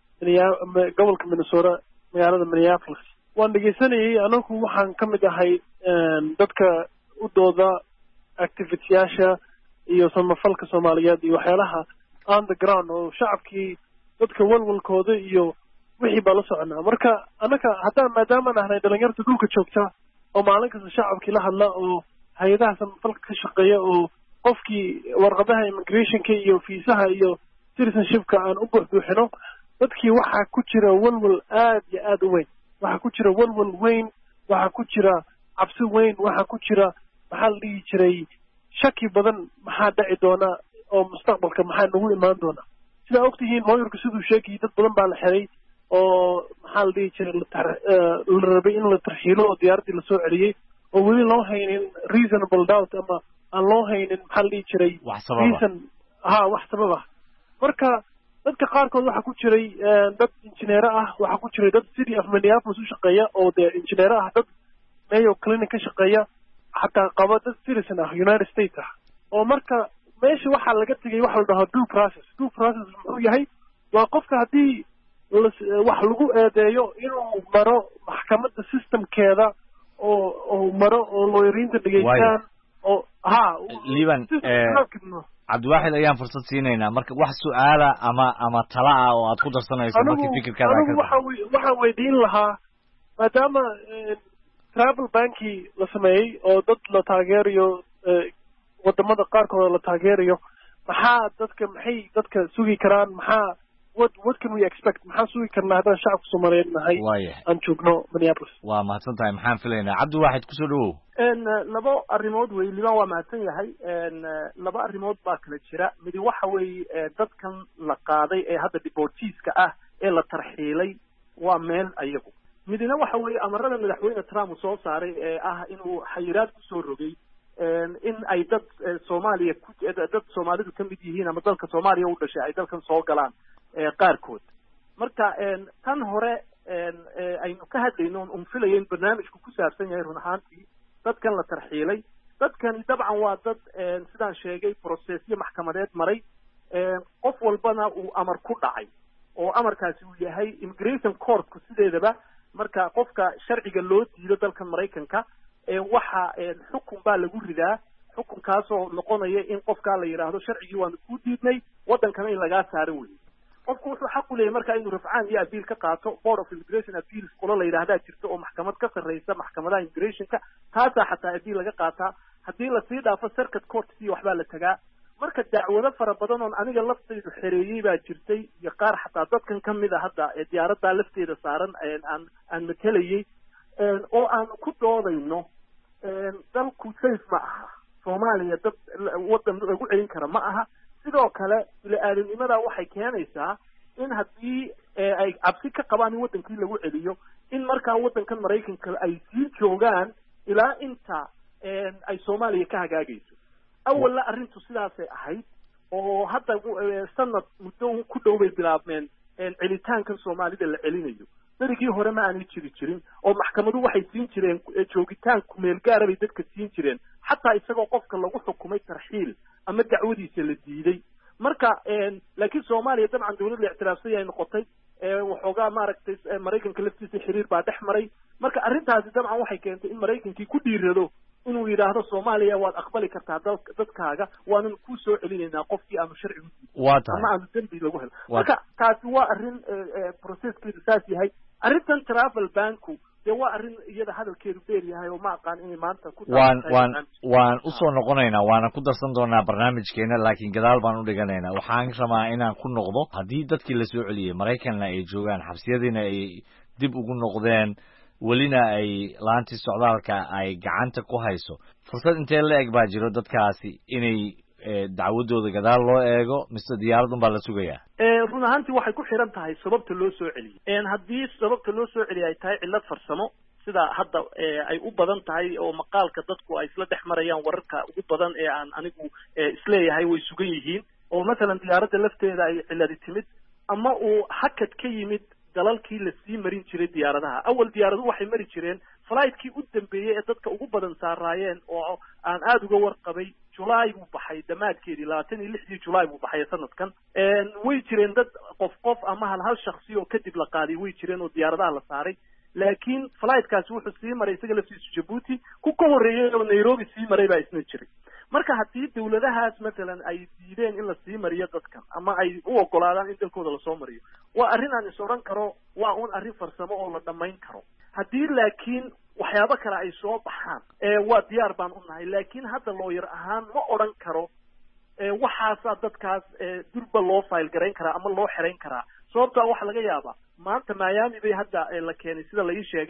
gobolka minnesota magaalada minneapolis. waan dhegeysanayay anagu waxaan ka mid ahay dadka u dooda activityaasha iyo samafalka soomaaliyeed iyo waxyaalaha on the ground oo shacabkii dadka walwalkooda iyo wixii baa la soconaa. marka annaka haddaan maadaama nahnay dhalinyarta dhulka joogta oo maalin kasta shacabkii la hadla oo hay-adaha samafalka ka shaqeeya oo qofkii warqadaha immigrationka iyo fiisaha iyo citizenshipka aan u buuxbuuxino dadkii waxaa ku jira walwal aad iyo aad u weyn waxaa ku jira walwal weyn waxaa ku jira cabsi weyn waxaa ku jira maxaa la dhihi jiray shaki badan maxaa dhici doona oo mustaqbalka maxaa nagu imaan doona sidaa ogtihiin maamulka siduu sheegayay dad badan baa la xiray oo maxaa la dhihi jiray la rabay in la tarxiilo oo diyaaraddii lasoo celiyey oo weli loo haynin reasonable doubt ama aan loo haynin maxaa la dhihi jiray reason ha wax sabab ah marka dadka qaarkood waxaa ku jiray dad injineero ah waxaa ku jiray dad city of Minneapolis u shaqeeya oo dee injineero ah dad Mayo Clinic ka shaqeeya xataa qaba dad citizen ah United States ah oo marka meesha waxaa laga tegay waxa la dhaho due process due process muxuu yahay waa qofka haddii wax lagu eedeeyo inuu maro maxkamadda systemkeeda oo oo maro oo looyariinta dhegeystaan oo ha liban cabdiwaaxid ayaan fursad siinaynaa marka wax su-aala ama ama tala ah oo aad ku darsanayso markii fikirkaada anigu waxa waxaan weydiin lahaa maadaama travel banki la sameeyey oo dad la taageerayo wadamada qaarkood la taageerayo maxaa dadka maxay dadka sugi karaan maxaa what what can we expect maxaa sugi karnaa haddaan shacabka Soomaaliyeed nahay aan joogno Minneapolis waa mahadsan tahay maxaan filaynaa cabdiwaaxid kusoo dhawow n labo arrimood wey liban waa mahadsan yahay n laba arrimood baa kala jira midi waxa weeye dadkan la qaaday ee hadda deporteeska ah ee la tarxiilay waa meel ayagu midina waxa weeye amarada madaxweyne Trump soo saaray ee ah inuu xayiraad ku soo rogay in ay dad Soomaaliya ku dad Soomaalidu ka mid yihiin ama dalka Soomaaliya u dhashay ay dalkan soo galaan qaarkood marka tan hore aynu ka hadlayno un filayeen barnaamijku ku saabsan yahay run ahaantii dadkan la tarxiilay dadkani dabcan waa dad sidaan sheegay processyo maxkamadeed maray qof walbana uu amar ku dhacay oo amarkaasi uu yahay immigration courtku sideedaba marka qofka sharciga loo diido dalkan Mareykanka waxa xukun baa lagu ridaa xukunkaasoo noqonaya in qofkaa la yidhaahdo sharcigii waanu ku diidnay waddankana in lagaa saaro wey qofku wuxuu xaq u leeyahay marka inuu rafcaan iyo abiil ka qaato board of immigration appeals qolo la yidhaahdaa jirta oo maxkamad ka sarreysa maxkamadaha immigrationka taasaa xataa abiil laga qaataa haddii lasii dhaafo circuit court iyo waxbaa la tagaa marka dacwado fara badan oon aniga laftaydu xereeyey baa jirtay iyo qaar xataa dadkan ka mid a hadda ee diyaaraddaa lafteeda saaran aan aan matelayey oo aanu ku doodayno dalku safe ma aha Soomaaliya dad waddan lagu celin kara ma aha sidoo kale bini-aadamnimada waxay keenaysaa in haddii ay cabsi ka qabaan in waddankii lagu celiyo in markaa waddankan Mareykanka ay sii joogaan ilaa inta ay Soomaaliya ka hagaagayso awalna arrintu sidaasay ahayd oo hadda sanad muddo ku dhow bay bilaabmeen celitaankan Soomaalida la celinayo darigii hore ma aanay jiri jirin oo maxkamadu waxay siin jireen joogitaan ku meel gaar ah bay dadka siin jireen xataa isagoo qofka lagu xukumay tarxiil ama dacwadiisa la diiday marka laakiin Soomaaliya dabcan dawlad la ictiraafsan yahay noqotay waxoogaa maaragtay Mareykanka laftiisa xiriir baa dhex maray marka arrintaasi dabcan waxay keentay in Mareykankii ku dhiirado inuu yidhaahdo Soomaaliya waad aqbali kartaa dadkaaga waanu ku soo celinaynaa qofkii aanu sharci u diiday ama aanu dambi lagu helo marka taasi waa arrin processkeedu saas yahay arrintan travel banku dee waa arrin iyada hadalkeedu dheer yahay oo ma aqaan inay maanta ku waan waan waan usoo noqonaynaa waana ku darsan doonaa barnaamijkeena laakiin gadaal baan u dhiganaynaa waxaan rabaa inaan ku noqdo haddii dadkii la soo celiyey Mareykanna ay joogaan xabsiyadiina ay dib ugu noqdeen welina ay laantii socdaalka ay gacanta ku hayso fursad intee la eg baa jiro dadkaasi inay dacwadooda gadaal loo eego mise diyaaradun baa la sugayaa run ahaantii waxay ku xiran tahay sababta loo soo celiyey haddii sababta loo soo celiyay ay tahay cillad farsamo sida hadda ay u badan tahay oo maqaalka dadku ay isla dhex marayaan wararka ugu badan ee aan anigu isleeyahay way sugan yihiin oo masalan diyaaradda lafteeda ay cilladi timid ama uu hakad ka yimid dalalkii la sii marin jiray diyaaradaha awal diyaaradu waxay mari jireen fligtkii u dambeeyey ee dadka ugu badan saaraayeen oo aan aada uga warqabay July buu baxay damaadkeedii labaatan iyo lixdii July buu baxay sanadkan way jireen dad qof qof ama hal hal shakhsi oo kadib la qaaday way jireen oo diyaaradaha la saaray laakiin flightkaasi wuxuu sii maray isaga laftiisu Djibouti ku ka horreeyay oo Nairobi sii maray baa isna jiray marka haddii dawladahaas masalan ay diideen in la sii mariyo dadkan ama ay u ogolaadaan in dalkooda lasoo mariyo waa arrin aan is odhan karo waa un arrin farsamo oo la dhammayn karo haddii laakiin waxyaabo kale ay soo baxaan waa diyaar baan u nahay laakiin hadda looyar ahaan ma odhan karo waxaasaa dadkaas durba loo file garayn karaa ama loo xerayn karaa sababtaa waxa laga yaabaa maanta Miami bay hadda la keenay sida la ii sheegay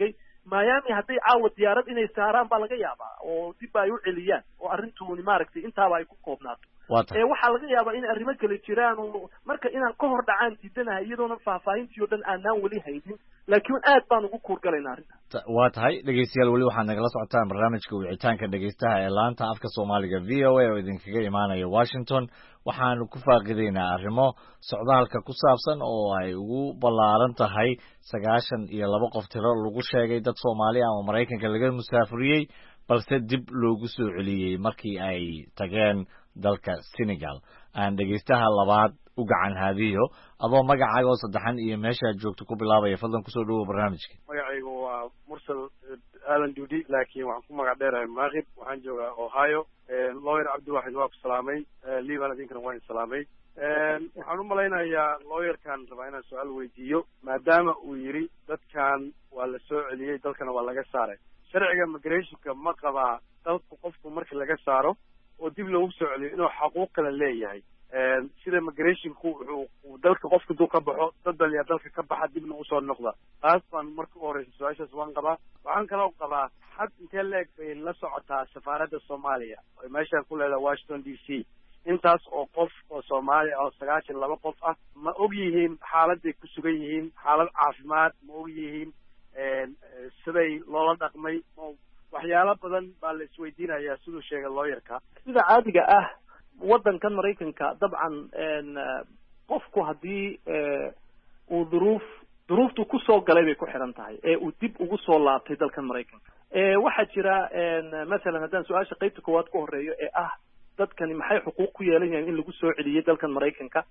miami hadday caawa diyaarad inay saaraan baa laga yaabaa oo dib ay u celiyaan oo arrintuuni maaragtay intaaba ay ku koobnaato ee waxaa laga yaabaa in arrimo kale jiraan oo marka inaan ka hor dhacaan diidanahay iyadoona faahfaahintii oo dhan aanaan weli haynin laakiin aad baan ugu kuurgalaynaa arrinta waa tahay dhegeystayaal weli waxaad nagala socotaan barnaamijka wicitaanka dhegeystaha ee laanta afka soomaaliga v o a oo idinkaga imaanaya washington waxaanu ku faaqidaynaa arrimo socdaalka ku saabsan oo ay ugu ballaaran tahay sagaashan iyo laba qof tiro lagu sheegay dad soomaali ah oo maraykanka laga musaafuriyey balse dib loogu soo celiyey markii ay tageen dalka Senegal aan dhegeystaha labaad u gacan haadiyo adoo magacaaga oo saddexan iyo meesha joogto ku bilaabaya fadlan ku soo dhawo barnaamijka magacaygu waa Mursal Alan Dudi laakiin waxaan ku magac dheerahay Maaqib waxaan joogaa Ohio lawyer Cabdiwaxid waa ku salaamay liiban idinkana waan salaamay waxaan u malaynayaa lawyerkan rabaa inaan su'aal weydiiyo maadaama uu yiri dadkan waa la soo celiyey dalkana waa laga saaray sharciga migrationka ma qabaa dalku qofku marka laga saaro oo dib loogu soo celiyo inuu xaquuq kale leeyahay sida migrationku wuxuu dalka qofka duu ka baxo dad baliya dalka ka baxa dibna u soo noqda taas baan marka u horeysa su-aashaas waan qabaa waxaan kaloo qabaa xad intee leeg bay la socotaa safaaradda soomaaliya oo meeshaan ku leedahay washington d c intaas oo qof oo soomaali ah oo sagaashan laba qof ah ma og yihiin xaaladay ku sugan yihiin xaalad caafimaad ma og yihiin siday loola dhaqmay waxyaalo badan baa la isweydiinayaa siduu sheegay lawyerka sida caadiga ah waddankan maraykanka dabcan qofku haddii uu duruuf duruuftu ku soo galay bay ku xiran tahay ee uu dib ugu soo laabtay dalkan maraykanka waxaa jira masalan haddaan su-aasha qaybta koowaad ku horeeyo ee ah dadkani maxay xuquuq ku yeelan yahin in lagu soo celiyey dalkan maraykanka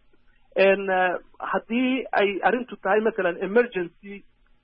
haddii ay arrintu tahay masalan emergency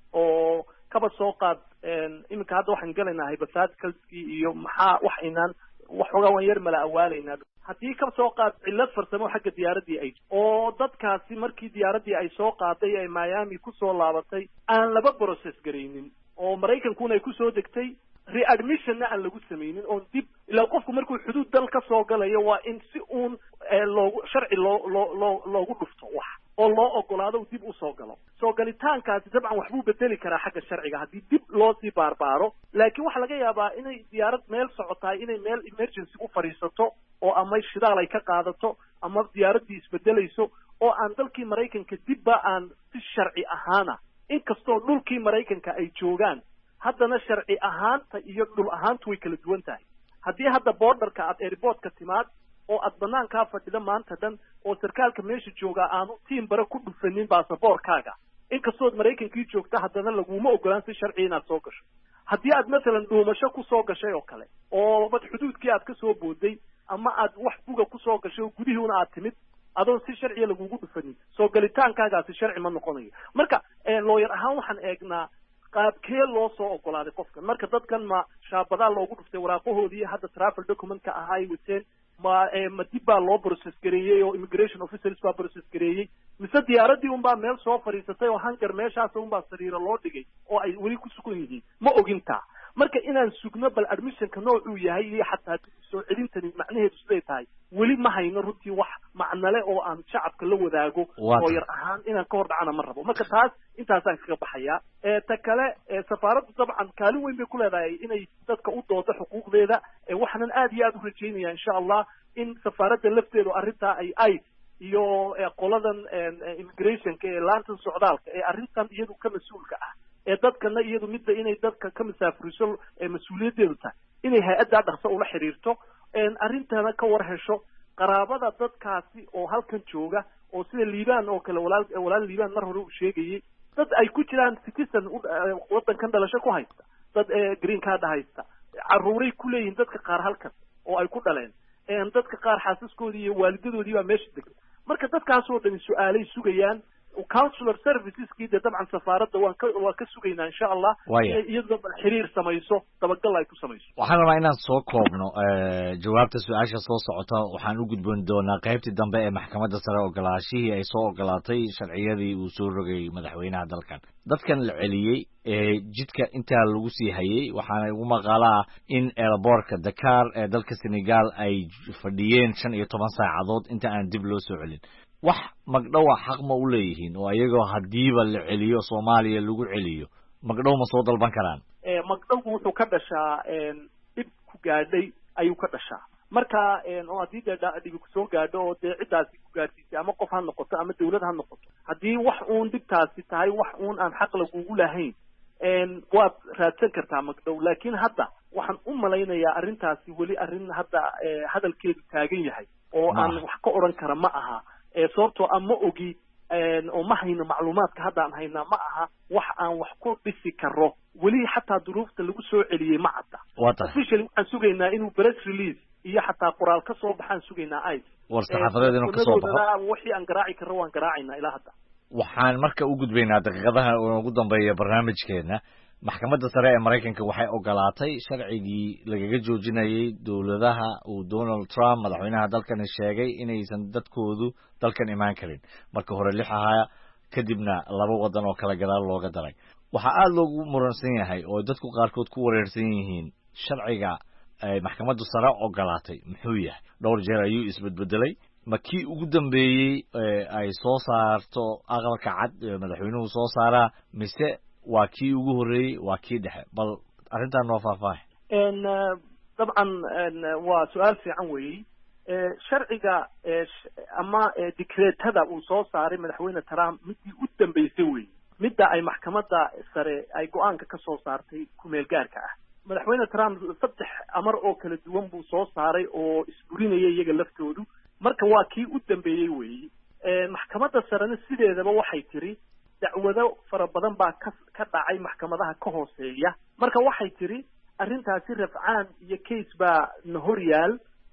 oo kaba soo qaad iminka hadda waxaan galaynaa hypotheticalskii iyo maxaa wax inaan waxoogaa waan yar mala awaalaynaa haddii kaba soo qaad cillad farsamo xagga diyaaraddii ay oo dadkaasi markii diyaaraddii ay soo qaaday ee miami kusoo laabatay aan laba process garaynin oo maraykankuna ay kusoo degtay readmissionna aan lagu samaynin oon dib ilaa qofku markuu xuduud dal ka soo galayo waa in si uun loogu sharci loo loo loo loogu dhufto wax oo loo ogolaado uu dib usoo galo soo galitaankaasi dabcan waxbuu bedeli karaa xagga sharciga haddii dib loo sii baarbaaro laakiin waxaa laga yaabaa inay diyaarad meel socotahay inay meel emergency u fadhiisato oo ama shidaal ay ka qaadato ama diyaaraddii isbedelayso oo aan dalkii maraykanka dibba aan si sharci ahaana inkastoo dhulkii maraykanka ay joogaan haddana sharci ahaanta iyo dhul ahaantu way kala duwan tahay haddii hadda borderka aad airportka timaad oo aad banaankaa fadhida maanta dhan oo sarkaalka meesha joogaa aanu tiin bare ku dhufanin baasaboorkaaga inkastood maraykankii joogta haddana laguma ogolaan si sharci inaad soo gasho haddii aad masalan dhuumasho kusoo gashay oo kale oo bad xuduudkii aad kasoo booday ama aad wax buga kusoo gashay oo gudihiuna aad timid adoon si sharciya lagugu dhufanin soo galitaankaagaasi sharci ma noqonayo marka lawyer ahaan waxaan eegnaa qaabkee loo soo ogolaaday qofkan marka dadkan ma shaabadaa loogu dhuftay waraaqahoodii hadda travel documentka ahaa ay wateen ma ma dib baa loo process gareeyey oo immigration officers baa process gareeyey mise diyaaraddii unbaa meel soo fadhiisatay oo hangar meeshaas unbaa sariiro loo dhigay oo ay weli ku sugan yihiin ma ogintaa marka inaan sugno bal admissionka noocuu yahay iyo xataa soo celintani macnaheedu siday tahay weli ma hayno runtii wax macnale oo aan shacabka la wadaago oo yar ahaan inaan ka hor dhacana ma rabo marka taas intaasaan kaga baxayaa ta kale safaaraddu dabcan kaalin weyn bay ku leedahay inay dadka u doodo xuquuqdeeda waxaanan aad iyo aad u rajaynaya insha allah in safaaradda lafteedu arrintaa ay ay iyo qoladan immigrationka ee laantan socdaalka ee arrintan iyadu ka mas-uulka ah ee dadkana iyadu midda inay dadka ka masaafuriso mas-uuliyaddeedu tahay inay hay-addaa dhaqso ula xiriirto arrintana ka war hesho qaraabada dadkaasi oo halkan jooga oo sida liibaan oo kale walaal walaal liibaan mar hore uu sheegayey dad ay ku jiraan citizen waddankan dhalasho ku haysta dad green card haysta carruuray ku leeyihiin dadka qaar halkan oo ay ku dhaleen dadka qaar xaasaskoodii iyo waalidadoodii baa meesha degan marka dadkaasoo dhani su-aalay sugayaan consular serviceskii dee dabcan safaaradda waan ka waan ka sugaynaa insha allah iyadoo xiriir samayso dabagal ay ku samayso waxaan rabaa inaan soo koobno jawaabta su-aasha soo socota waxaan u gudboon doonaa qaybtii dambe ee maxkamadda sare ogolaashihii ay soo ogolaatay sharciyadii uu soo rogay madaxweynaha dalkan dadkan la celiyey ee jidka intaa lagu sii hayay waxaana ugu maqaala ah in airbortka Dakar ee dalka Senegal ay fadhiyeen shan iyo toban saacadood inta aan dib loo soo celin wax magdhowa xaq ma u leeyihiin oo ayagoo hadiiba la celiyo Soomaaliya lagu celiyo magdhow ma soo dalban karaan magdhowgu wuxuu ka dhashaa dhib ku gaadhay ayuu ka dhashaa marka oo haddii dee dhibi kusoo gaadho oo dee ciddaasi ku gaadhsiisay ama qof ha noqoto ama dawlad ha noqoto haddii wax uun dhibtaasi tahay wax uun aan xaq lagugu lahayn waad raadsan kartaa magdhow laakiin hadda waxaan u malaynayaa arrintaasi weli arrin hadda hadalkeedu taagan yahay oo aan wax ka odhan kara ma aha sababtoo aan ma ogi oo ma hayno macluumaadka hadda aan haynaa ma aha wax aan wax ku dhisi karo weli xataa duruufta lagu soo celiyey ma cadda officially waxaan sugaynaa inuu press release iyo xataa qoraal ka soo baxaan sugaynaa ice war saxaafadeed inuu ka soo baxo wixii aan garaaci karro waan garaacaynaa ilaa hadda waxaan marka u gudbaynaa daqiiqadaha ugu dambeeya barnaamijkeena maxkamadda sare ee Mareykanka waxay ogolaatay sharcigii lagaga joojinayay dawladaha uu Donald Trump madaxweynaha dalkan sheegay inaysan dadkoodu dalkan imaan karin marka hore lix ahaa kadibna laba wadan oo kala gadaal looga daray waxa aad loogu muransan yahay oo dadku qaarkood ku wareersan yihiin sharciga ay maxkamaddu sare ogolaatay muxuu yahay dhowr jeer ayuu isbedbedelay ma kii ugu dambeeyay ay soo saarto aqalka cad madaxweynuhu soo saaraa mise waa kii ugu horeeyay waa kii dhexe bal arrintan noo faahfaahay n dabcan waa su-aal fiican weeyey sharciga ama dikreetada uu soo saaray madaxweyne Trump midii u dambeysay weey midda ay maxkamadda sare ay go-aanka ka soo saartay kumeel gaarka ah madaxweyne Trump saddex amar oo kala duwan buu soo saaray oo isburinaya iyaga laftoodu marka waa kii u dambeeyay weey maxkamadda sarena sideedaba waxay tiri dacwado fara badan baa ka ka dhacay maxkamadaha ka hooseeya marka waxay tiri arrintaasi rafcaan iyo case baa na horyaal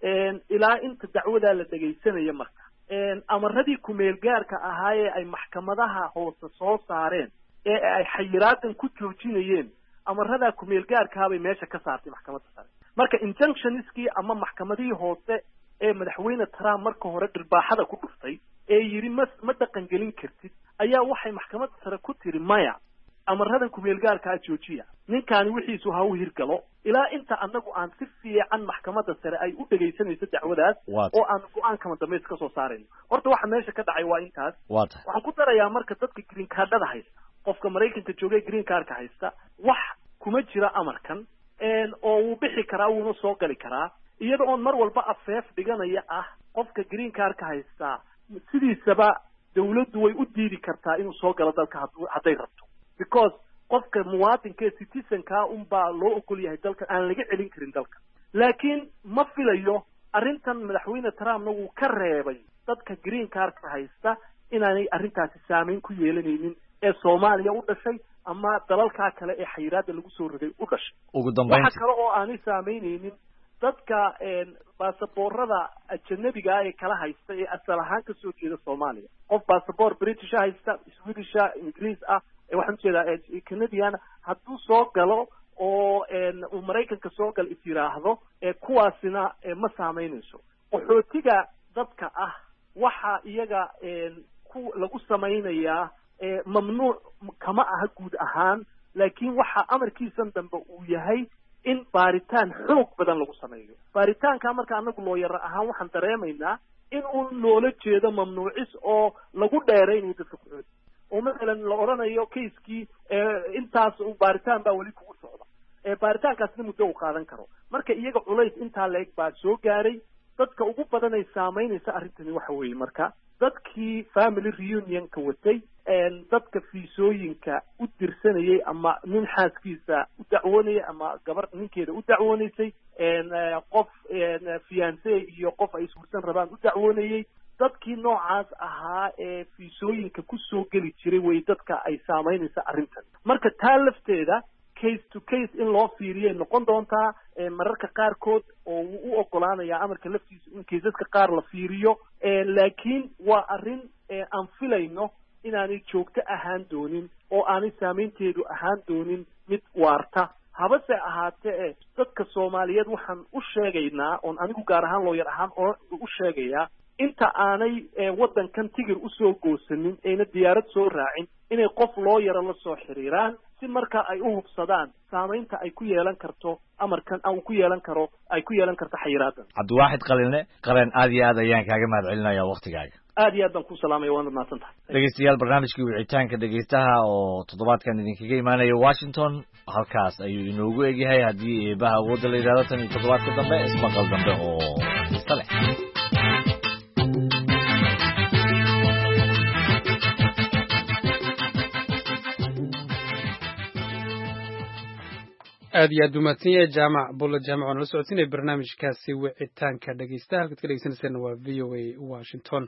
ilaa inta dacwada la dhageysanayo marka amaradii kumeel gaarka ahaa ee ay maxkamadaha hoose soo saareen ee ay xayiraadan ku joojinayeen amarada kumeel gaarka bay meesha ka saartay maxkamadda sare marka injunctionskii ama maxkamadihii hoose ee madaxweyne Trump marka hore dhirbaaxada ku dhuftay ee yiri ma ma dhaqan gelin kartid ayaa waxay maxkamadda sare ku tiri maya amaradan kumeel gaarka joojiya ninkaani wixiisu ha u hirgalo ilaa inta anagu aan si fiican maxkamadda sare ay u dhageysanayso dacwadaas oo aan go'aan kama dambeys ka soo saarayno horta waxa meesha ka dhacay waa intaas waxaan ku darayaa marka dadka green cardada haysta qofka Mareykanka joogay green cardka haysta wax kuma jira amarkan oo uu bixi karaa uu soo gali karaa iyadoo on mar walba afeef dhiganaya ah qofka green cardka haysta sidiisaba dawladdu way u diidi kartaa inuu soo galo dalka hadday rabto because qofka muwaadinka citizenka un baa loo ogol yahay dalka aan laga celin karin dalka laakiin ma filayo arrintan madaxweyne Trumpna wuu ka reebay dadka green cardka haysta inaanay arrintaasi saameyn ku yeelanaynin ee Soomaaliya u dhashay ama dalalka kale ee xayiraada lagu soo rogay u dhashay ugu dambeyn waxa kale oo aanay saameynaynin dadka baasaboorada ajnabiga ee kala haysta ee asal ahaan ka soo jeeda Soomaaliya qof baasaboor British haysta Swedish English ah waxaan jeedaa Canadian hadduu soo galo oo uu Mareykanka soo gal isiraahdo ee kuwaasina ma saameynayso qaxootiga dadka ah waxa iyaga ku lagu samaynayaa mamnuuc kama aha guud ahaan laakiin waxa amarkiisan dambe uu yahay in baaritaan xoog badan lagu sameeyo baaritaanka marka anagu loo yar ahaan waxaan dareemaynaa in uu loola jeedo mamnuucis oo lagu dheeraynayo dadka qaxootiga oo مثلا la oranayo case-kii intaas uu baaritaan baa wali kugu socda ee baaritaankaasna muddo u qaadan karo marka iyaga culays intaa leeg baa soo gaaray dadka ugu badan ay saameynaysa arrintani waxa weeye marka dadkii family reunion-ka watay dadka fiisooyinka u dirsanayay ama nin xaaskiisa u dacwoonayay ama gabar ninkeeda u dacwoonaysay qof fiancé iyo qof ay isguursan rabaan u dacwoonayay dadkii noocaas ahaa ee fiisooyinka ku soo geli jiray way dadka ay saameynaysa arrintan marka taa lafteeda case to case in loo fiiriyay noqon doontaa mararka qaarkood oo uu u ogolaanayaa amarka laftiisa in caseska qaar la fiiriyo laakiin waa arrin aan filayno inaanay joogto ahaan doonin oo aanay saameynteedu ahaan doonin mid waarta habase ahaatee dadka Soomaaliyeed waxaan u sheegaynaa oon anigu gaar ahaan loo yar ahaan oo u sheegayaa inta aanay wadankan tigir u soo goosanin ayna diyaarad soo raacin inay qof loo yaro la soo xiriiraan si marka ay u hubsadaan saameynta ay ku yeelan karto amarkan aan ku yeelan karo ay ku yeelan karto xayiraadan Cabdiwaaxid Qalinle qaran aad iyo aad ayaan kaaga mahadcelinayaa waqtigaaga aad iyo aad baan ku salaamaya waana mahadsan tahay dhegeystayaal barnaamijkii wicitaanka dhegeystaha oo toddobaadkan idinkaga imaanaya washington halkaas ayuu inoogu egyahay haddii eebaha awoodda la yidhahdo tan iyo toddobaadka dambe ismaqal dambe oo xiisa leh aad iyo aad umahadsan yahay jaamac bulla jaamac oo nala socodsiinaya barnaamijkaasi wicitaanka dhegeystaha halkaad ka dhegeysanaysaen waa v o a washington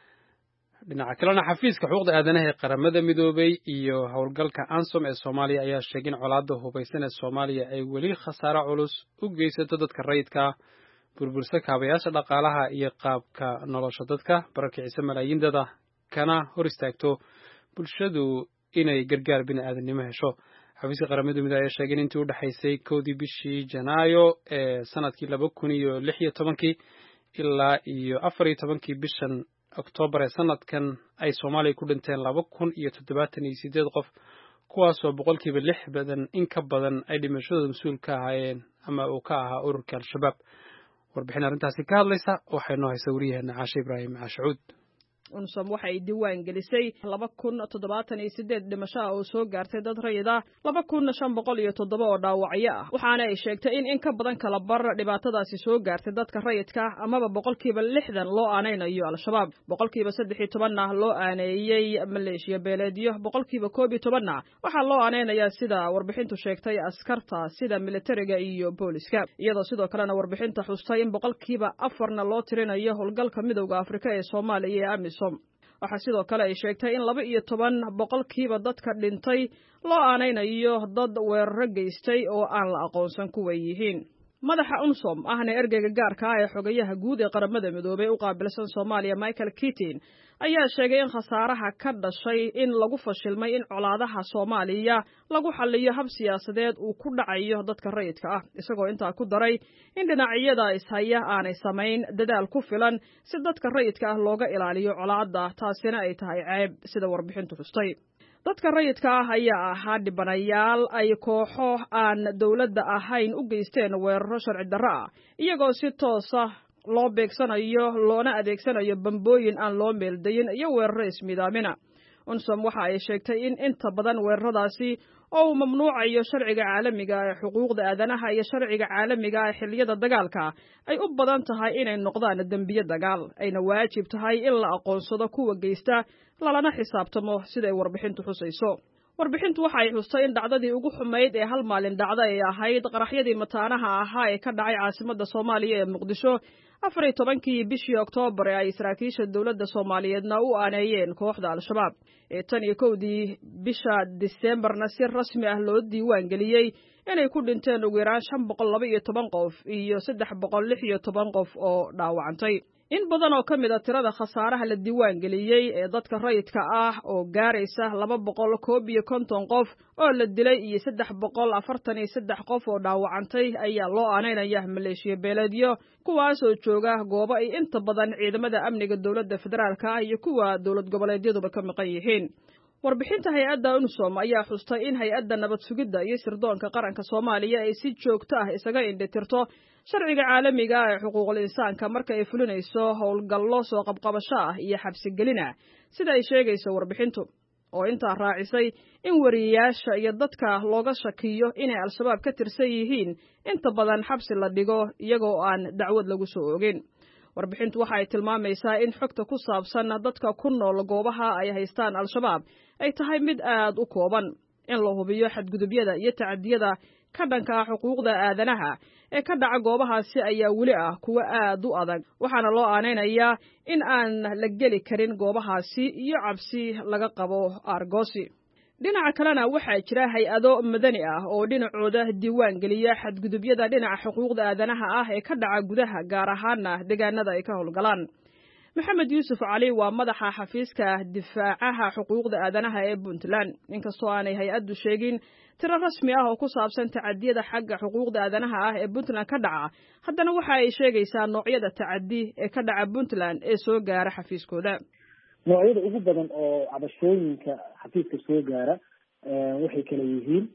dhinaca kalena xafiiska xuquuqda aadanaha ee qaramada midoobay iyo howlgalka ansom ee soomaaliya ayaa sheegay in colaadda hubaysan ee soomaaliya ay weli khasaare culus u geysato dadka rayidka ah burbursa kaabayaasha dhaqaalaha iyo qaabka nolosha dadka barakicisa malaayiin dad ah kana hor istaagto bulshadu inay gargaar bini'aadanimo hesho xafiiska qaramada midoobey ayaa sheegay in intii u dhexaysay kowdii bishii janaayo ee sanadkii laba kun iyo lix iyo tobankii ilaa iyo afar iyo tobankii bishan oktoobar ee sanadkan ay soomaaliya ku dhinteen laba kun iyo toddobaatan iyo sideed qof kuwaasoo boqolkiiba lix badan in ka badan ay dhimashadooda mas-uul ka ahaayeen ama uu ka ahaa ururka al-shabaab warbixin arrintaasi ka hadlaysa waxay noo haysa wariyaheena caashe ibraahim caashacuud unsom waxay diiwaan gelisay laba kun toddobaatan iyo sideed dhimasho ah oo soo gaartay dad rayid ah laba kun shan boqol iyo toddoba oo dhaawacyo ah waxaana ay sheegtay in in ka badan kala bar dhibaatadaasi soo gaartay dadka rayidka ah amaba boqolkiiba lixdan loo aanaynayo al-shabaab boqolkiiba saddex iyo tobanna loo aaneeyey maleeshiya beeleedyo boqolkiiba koob iyo tobanna waxaa loo aanaynayaa sida warbixintu sheegtay askarta sida militariga iyo booliska iyadoo sidoo kalena warbixinta xustay in boqolkiiba afarna loo tirinayo howlgalka midowda afrika ee soomaaliya ee amisom waxaa sidoo kale ay sheegtay in laba iyo toban boqolkiiba dadka dhintay loo aanaynayo dad weeraro geystay oo aan la aqoonsan kuway yihiin madaxa unsom ahna ergeyga gaarka ah ee xogayaha guud ee qaramada midoobey u qaabilsan soomaaliya michael keatin ayaa sheegay in khasaaraha ka dhashay in lagu fashilmay in colaadaha soomaaliya lagu xalliyo hab siyaasadeed uu ku dhacayo dadka rayidka ah isagoo intaa ku daray in dhinacyada ishaya aanay samayn dadaal ku filan si dadka rayidka ah looga ilaaliyo colaadda taasina ay tahay ceeb sida warbixintu xustay dadka rayidka ah ayaa ahaa dhibanayaal ay kooxo aan dowladda ahayn u geysteen weeraro sharci darro ah iyagoo si toosa loo beegsanayo loona adeegsanayo bambooyin aan loo meeldayin iyo weeraro ismiidaamina unsom waxa ay sheegtay in inta badan weeraradaasi oo uu mamnuucayo sharciga caalamiga ee xuquuqda aadanaha iyo sharciga caalamiga ee xilliyada dagaalka ay u badan tahay inay noqdaan dembiye dagaal ayna waajib tahay in la aqoonsado kuwa geysta lalana xisaabtamo siday warbixintu xusayso warbixintu waxa ay xustay in dhacdadii ugu xumayd ee hal maalin dhacda ay ahayd qaraxyadii mataanaha ahaa ee ka dhacay caasimadda soomaaliya ee muqdisho afar iyo tobankii bishii oktoobar ee ay saraakiisha dowladda soomaaliyeedna u aaneeyeen kooxda al-shabaab ee tan iyo kowdii bisha diseembarna si rasmi ah loo diiwaan geliyey inay ku dhinteen ugu yaraan shan boqol laba iyo toban qof iyo saddex boqol lix iyo toban qof oo dhaawacantay in badan oo ka mid a tirada khasaaraha la diiwaan geliyey ee dadka rayidka ah oo gaaraysa laba boqol koob iyo konton qof oo la dilay iyo saddex boqol afartan iyo saddex qof oo dhaawacantay ayaa loo aaneynaya maleeshiya beeleedyo kuwaasoo jooga goobo ay inta badan ciidamada amniga dowladda federaalka ah iyo kuwa dowlad goboleedyaduba ka maqan yihiin warbixinta hay-adda unsom ayaa xustay in hay-adda nabad sugidda iyo sirdoonka qaranka soomaaliya ay si joogto ah isaga indhitirto sharciga caalamiga ee xuquuqul insaanka marka ay fulinayso howlgallo soo qabqabasho ah iyo xabsigelin ah sida ay sheegayso warbixintu oo intaa raacisay in wariyayaasha iyo dadka looga shakiyo inay al-shabaab ka tirsan yihiin inta badan xabsi la dhigo iyagoo aan dacwad lagu soo ogin warbixintu waxa ay tilmaamaysaa in xogta ku saabsan dadka ku nool goobaha ay haystaan al-shabaab ay tahay mid aad u kooban in la hubiyo xadgudubyada iyo tacadiyada ka dhanka ah xuquuqda aadanaha ee ka dhaca goobahaasi ayaa weli ah kuwo aad u adag waxaana loo aanaynayaa in aan la geli karin goobahaasi iyo cabsi laga qabo aargoosi dhinaca kalena waxaa jira hay-ado madani ah oo dhinacooda diiwaan geliya xadgudubyada dhinaca xuquuqda aadanaha ah ee ka dhaca gudaha gaar ahaana deegaanada ay ka howlgalaan maxamed yuusuf cali waa madaxa xafiiska difaacaha xuquuqda aadanaha ee puntland inkastoo aanay hay-addu sheegin tiro rasmi ah oo ku saabsan tacadiyada xagga xuquuqda aadanaha ah ee puntland ka dhaca haddana waxa ay sheegaysaa noocyada tacadi ee ka dhaca puntland ee soo gaara xafiiskooda noocyada ugu badan oo cabashooyinka xafiiska soo gaara waxay kala yihiin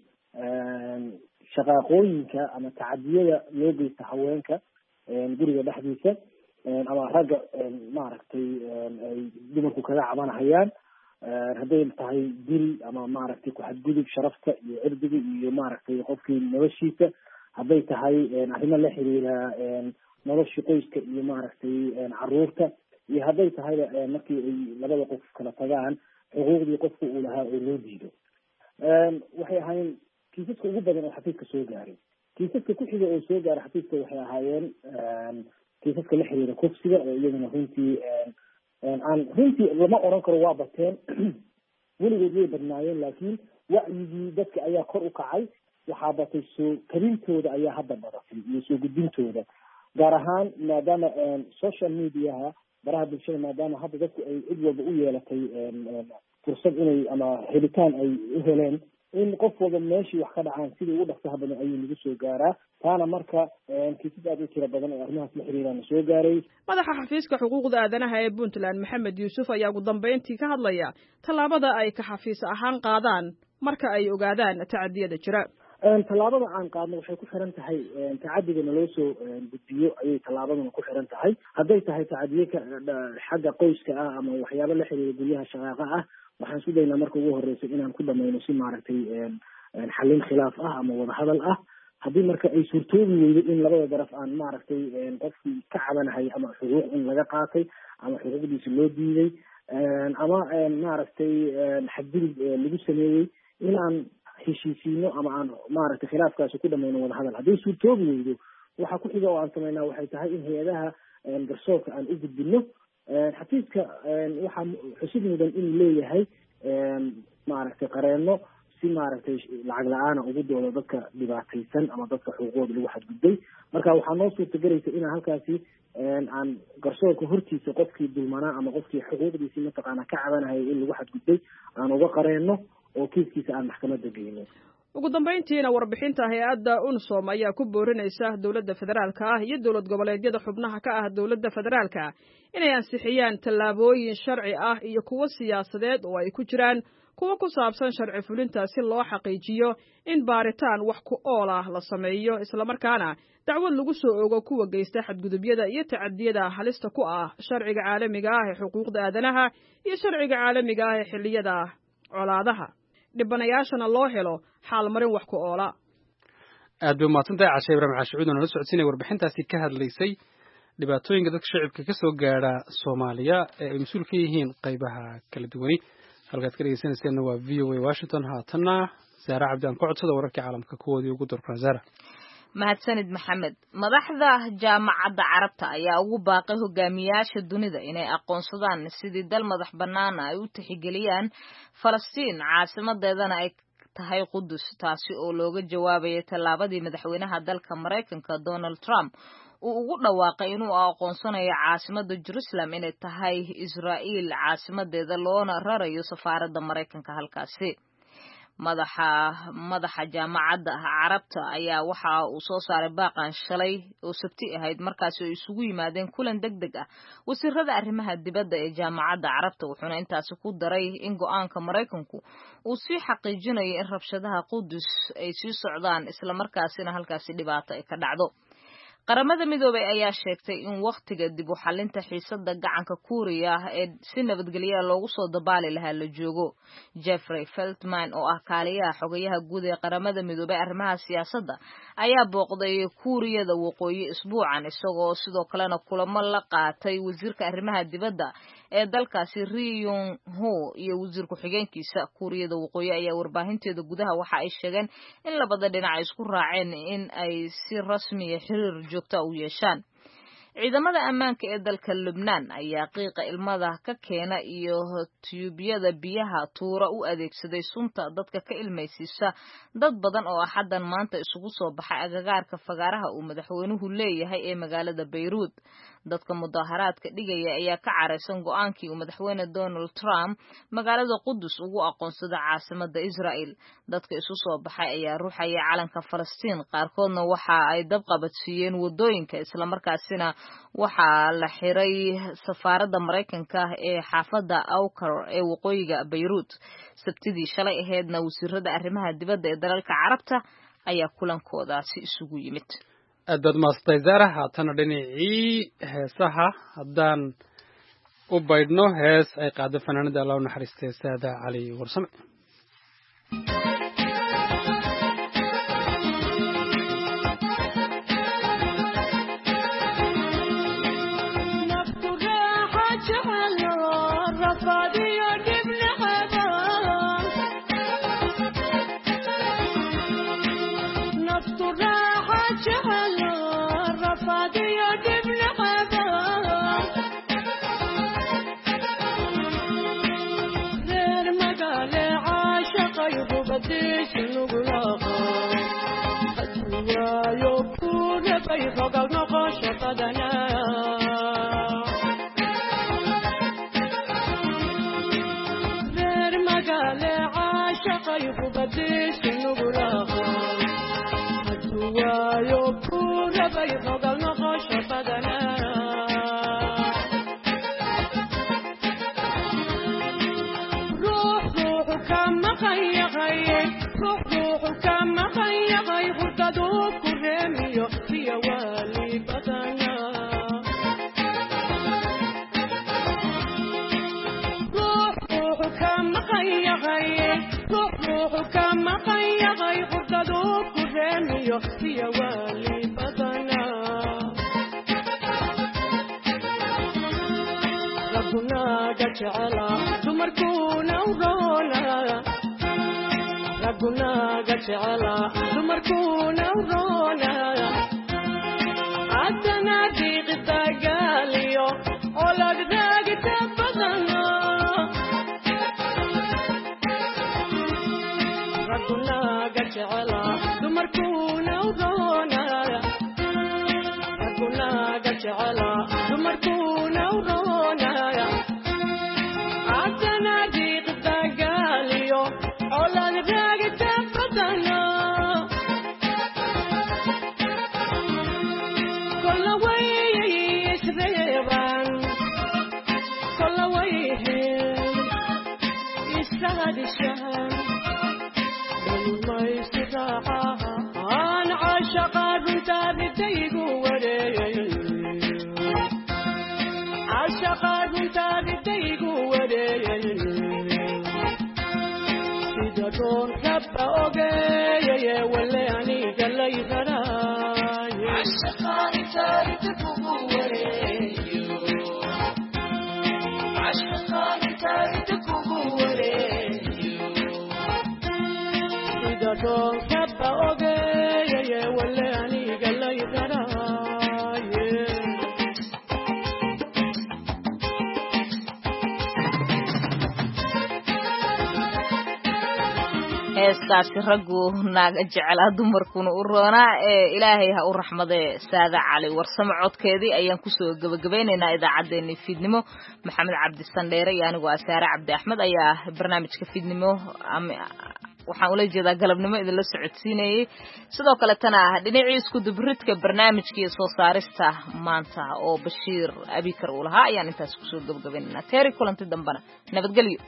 shaqaaqooyinka ama tacadiyada loo geysta haweenka guriga dhexdiisa ama ragga maaragtay ay dumarku kaga cabanahayaan hadday tahay dil ama maaragtay ku-xadgudub sharafta iyo cirdiga iyo maaragtay qofkii noloshiisa hadday tahay arrimo la xiriira noloshii qoyska iyo maaragtay caruurta iyo hadday tahayba markii ay labada qof kala tagaan xuquuqdii qofka uu lahaa oo loo diido waxay ahaayeen kiisaska ugu badan oo xafiiska soo gaaray kiisaska ku xiga oo soo gaaray xafiiska waxay ahaayeen kiisaska la xiriira kufsiga oo iyadana runtii aan runtii lama oran karo waa bateen weligood way badnaayeen laakiin wacyigii dadka ayaa kor u kacay waxaa batay soo kabintooda ayaa hadda badatay iyo soo gudbintooda gaar ahaan maadaama social mediaha baraha bulshada maadaama hadda dadku ay cid walba u yeelatay fursad inay ama helitaan ay u heleen in qof walba meeshii wax ka dhacaan sidii ugu dhaqsaha badan ayuu nagu soo gaaraa taana marka kiisas aad u tira badan oo arrimahaas la xiriirana soo gaaray madaxa xafiiska xuquuqda aadanaha ee puntland maxamed yuusuf ayaa ugu dambeyntii ka hadlaya tallaabada ay ka xafiis ahaan qaadaan marka ay ogaadaan tacadiyada jira tallaabada aan qaadno waxay ku xiran tahay tacadiga naloo soo gudbiyo ayay tallaabaduna ku xiran tahay hadday tahay tacadiye ka xagga qoyska ah ama waxyaabo la xiriira guryaha shaqaaqa ah waxaan isku daynaa marka ugu horeysa inaan ku dhamayno si maaragtay xallin khilaaf ah ama wadahadal ah haddii marka ay suurtoobi weydo in labada daraf aan maaragtay qofkii ka cabanahay ama xuquuq in laga qaatay ama xuquuqdiisa loo diiday ama maaragtay xadgudub lagu sameeyey in aan heshiisiino ama aan maaragtay khilaafkaasi ku dhamayno wadahadal hadday suurtoobi weydo waxa ku xiga oo aan sameynaa waxay tahay in hay-adaha garsoorka aan u gudbino xafiiska waxaa xusid mudan inuu leeyahay maaragtay qareeno si maaragtay lacag la-aana ugu doodo dadka dhibaataysan ama dadka xuquuqooda lagu xadgudbay marka waxaa noo suurtagelaysa inaan halkaasi aan garsoorka hortiisa qofkii dulmanaa ama qofkii xuquuqdiisii mataqaana ka cabanahaya in lagu xadgudbay aan uga qareeno oo kiiskiisa aan maxkamadda geyno ugu dambayntiina warbixinta hay-adda unsom ayaa ku boorinaysa dowladda federaalka ah iyo dowlad goboleedyada xubnaha ka ah dowladda federaalka inay ansixiyaan tallaabooyin sharci ah iyo kuwo siyaasadeed oo ay ku jiraan kuwo ku saabsan sharci fulinta si loo xaqiijiyo in baaritaan wax ku ool ah la sameeyo islamarkaana dacwad lagu soo ogo kuwa geysta xadgudubyada iyo tacadiyada halista ku ah sharciga caalamiga ah ee xuquuqda aadanaha iyo sharciga caalamiga ah ee xilliyada colaadaha dhibanayaashana loo helo xaalmarin wax ku oola aad bay umahadsantahay cashe ibraahim caashicuud oo nala socodsiinaya warbixintaasi ka hadlaysay dhibaatooyinka dadka shacibka ka soo gaadha soomaaliya ee ay mas-uul ka yihiin qaybaha kala duwani halkaad ka dhegeysanayseena waa v o a washington haatanna saare cabdi aan ku codsada wararkii caalamka kuwoodii ugu dorkaa saara mahadsanid maxamed madaxda jaamacadda carabta ayaa ugu baaqay hogaamiyaasha dunida inay aqoonsadaan sidii dal madax bannaana ay u tixgeliyaan falastiin caasimadeedana ay tahay qudus taasi oo looga jawaabayay tallaabadii madaxweynaha dalka maraykanka donald trump uu ugu dhawaaqay inuu aqoonsanayo caasimada jerusalem inay tahay israa'iil caasimadeeda loona rarayo safaaradda maraykanka halkaasi madaxa madaxa jaamacadda carabta ayaa waxa uu soo saaray baaqan shalay oo sabti ahayd markaasi ay isugu yimaadeen kulan degdeg ah wasiirada arrimaha dibadda ee jaamacadda carabta wuxuuna intaasi ku daray in go'aanka maraykanku uu sii xaqiijinayo in rabshadaha qudus ay sii socdaan isla markaasina halkaasi dhibaato ay ka dhacdo qaramada midoobay ayaa sheegtay in wakhtiga dib u xalinta xiisada gacanka kuuriya ee si nabadgelya loogu soo dabaali lahaa la joogo Jeffrey Feltman oo ah kaaliyaha xogayaha guud ee qaramada midoobay arrimaha siyaasadda ayaa booqday kuuriyada waqooyi isbuucan isagoo sidoo kalena kulamo la qaatay wasiirka arrimaha dibadda ee dalkaasi Ri Yong Ho iyo wasiir ku-xigeenkiisa kuuriyada waqooyi ayaa warbaahinteeda gudaha waxa ay sheegeen in labada dhinac ay isku raaceen in ay si rasmi ah xiriir joogto u yeeshaan ciidamada ammaanka ee dalka Lebanon ayaa qiiqa ilmada ka keena iyo tubiyada biyaha tuura u adeegsaday sunta dadka ka ilmaysiisa dad badan oo xadan maanta isugu soo baxay agagaarka fagaaraha uu madaxweynuhu leeyahay ee magaalada Beirut dadka mudaharaadka dhigaya ayaa ka careysan go'aankii uu madaxweyne Donald Trump magaalada Qudus ugu aqoonsaday caasimada Israel dadka isu soo baxay ayaa ruuxaya calanka Falastiin qaarkoodna waxa ay dab qabadsiiyeen wadooyinka isla markaasina waxaa la xiray safaaradda Mareykanka ee xaafadda Awkar ee waqooyiga Beirut sabtidii shalay ahaydna wasiirada arrimaha dibadda ee dalalka Carabta ayaa kulankoodaasi isugu yimid aad baad maastay zaara haatana dhinacii heesaha haddaan u baydhno hees ay qaado fanaanada allah u naxariistay saada cali warsame heeskaasi raggu naaga jecelaa dumarkuna u roonaa ee ilaahay ha u raxmadee saada cali warsamo codkeedii ayaan kusoo gabagabaynaynaa idaacaddeenii fiidnimo maxamed cabdi sandheere iyo anigoo asaare cabdi axmed ayaa barnaamijka fiidnimo waxaan ula jeedaa galabnimo idinla socodsiinayay sidoo kale tana dhinacii isku dubridka barnaamijkii soo saarista maanta oo bashiir abikar uu lahaa ayaan intaas kusoo gabagabaynaynaa teeri kulanti dambana nabadgelyo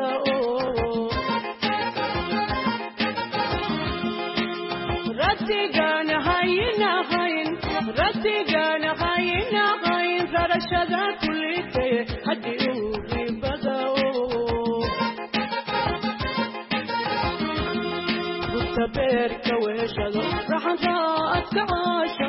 Rati كان غاين غاين فرشدا كل كي هدي بدو تبارك وشلو راح نراك عاش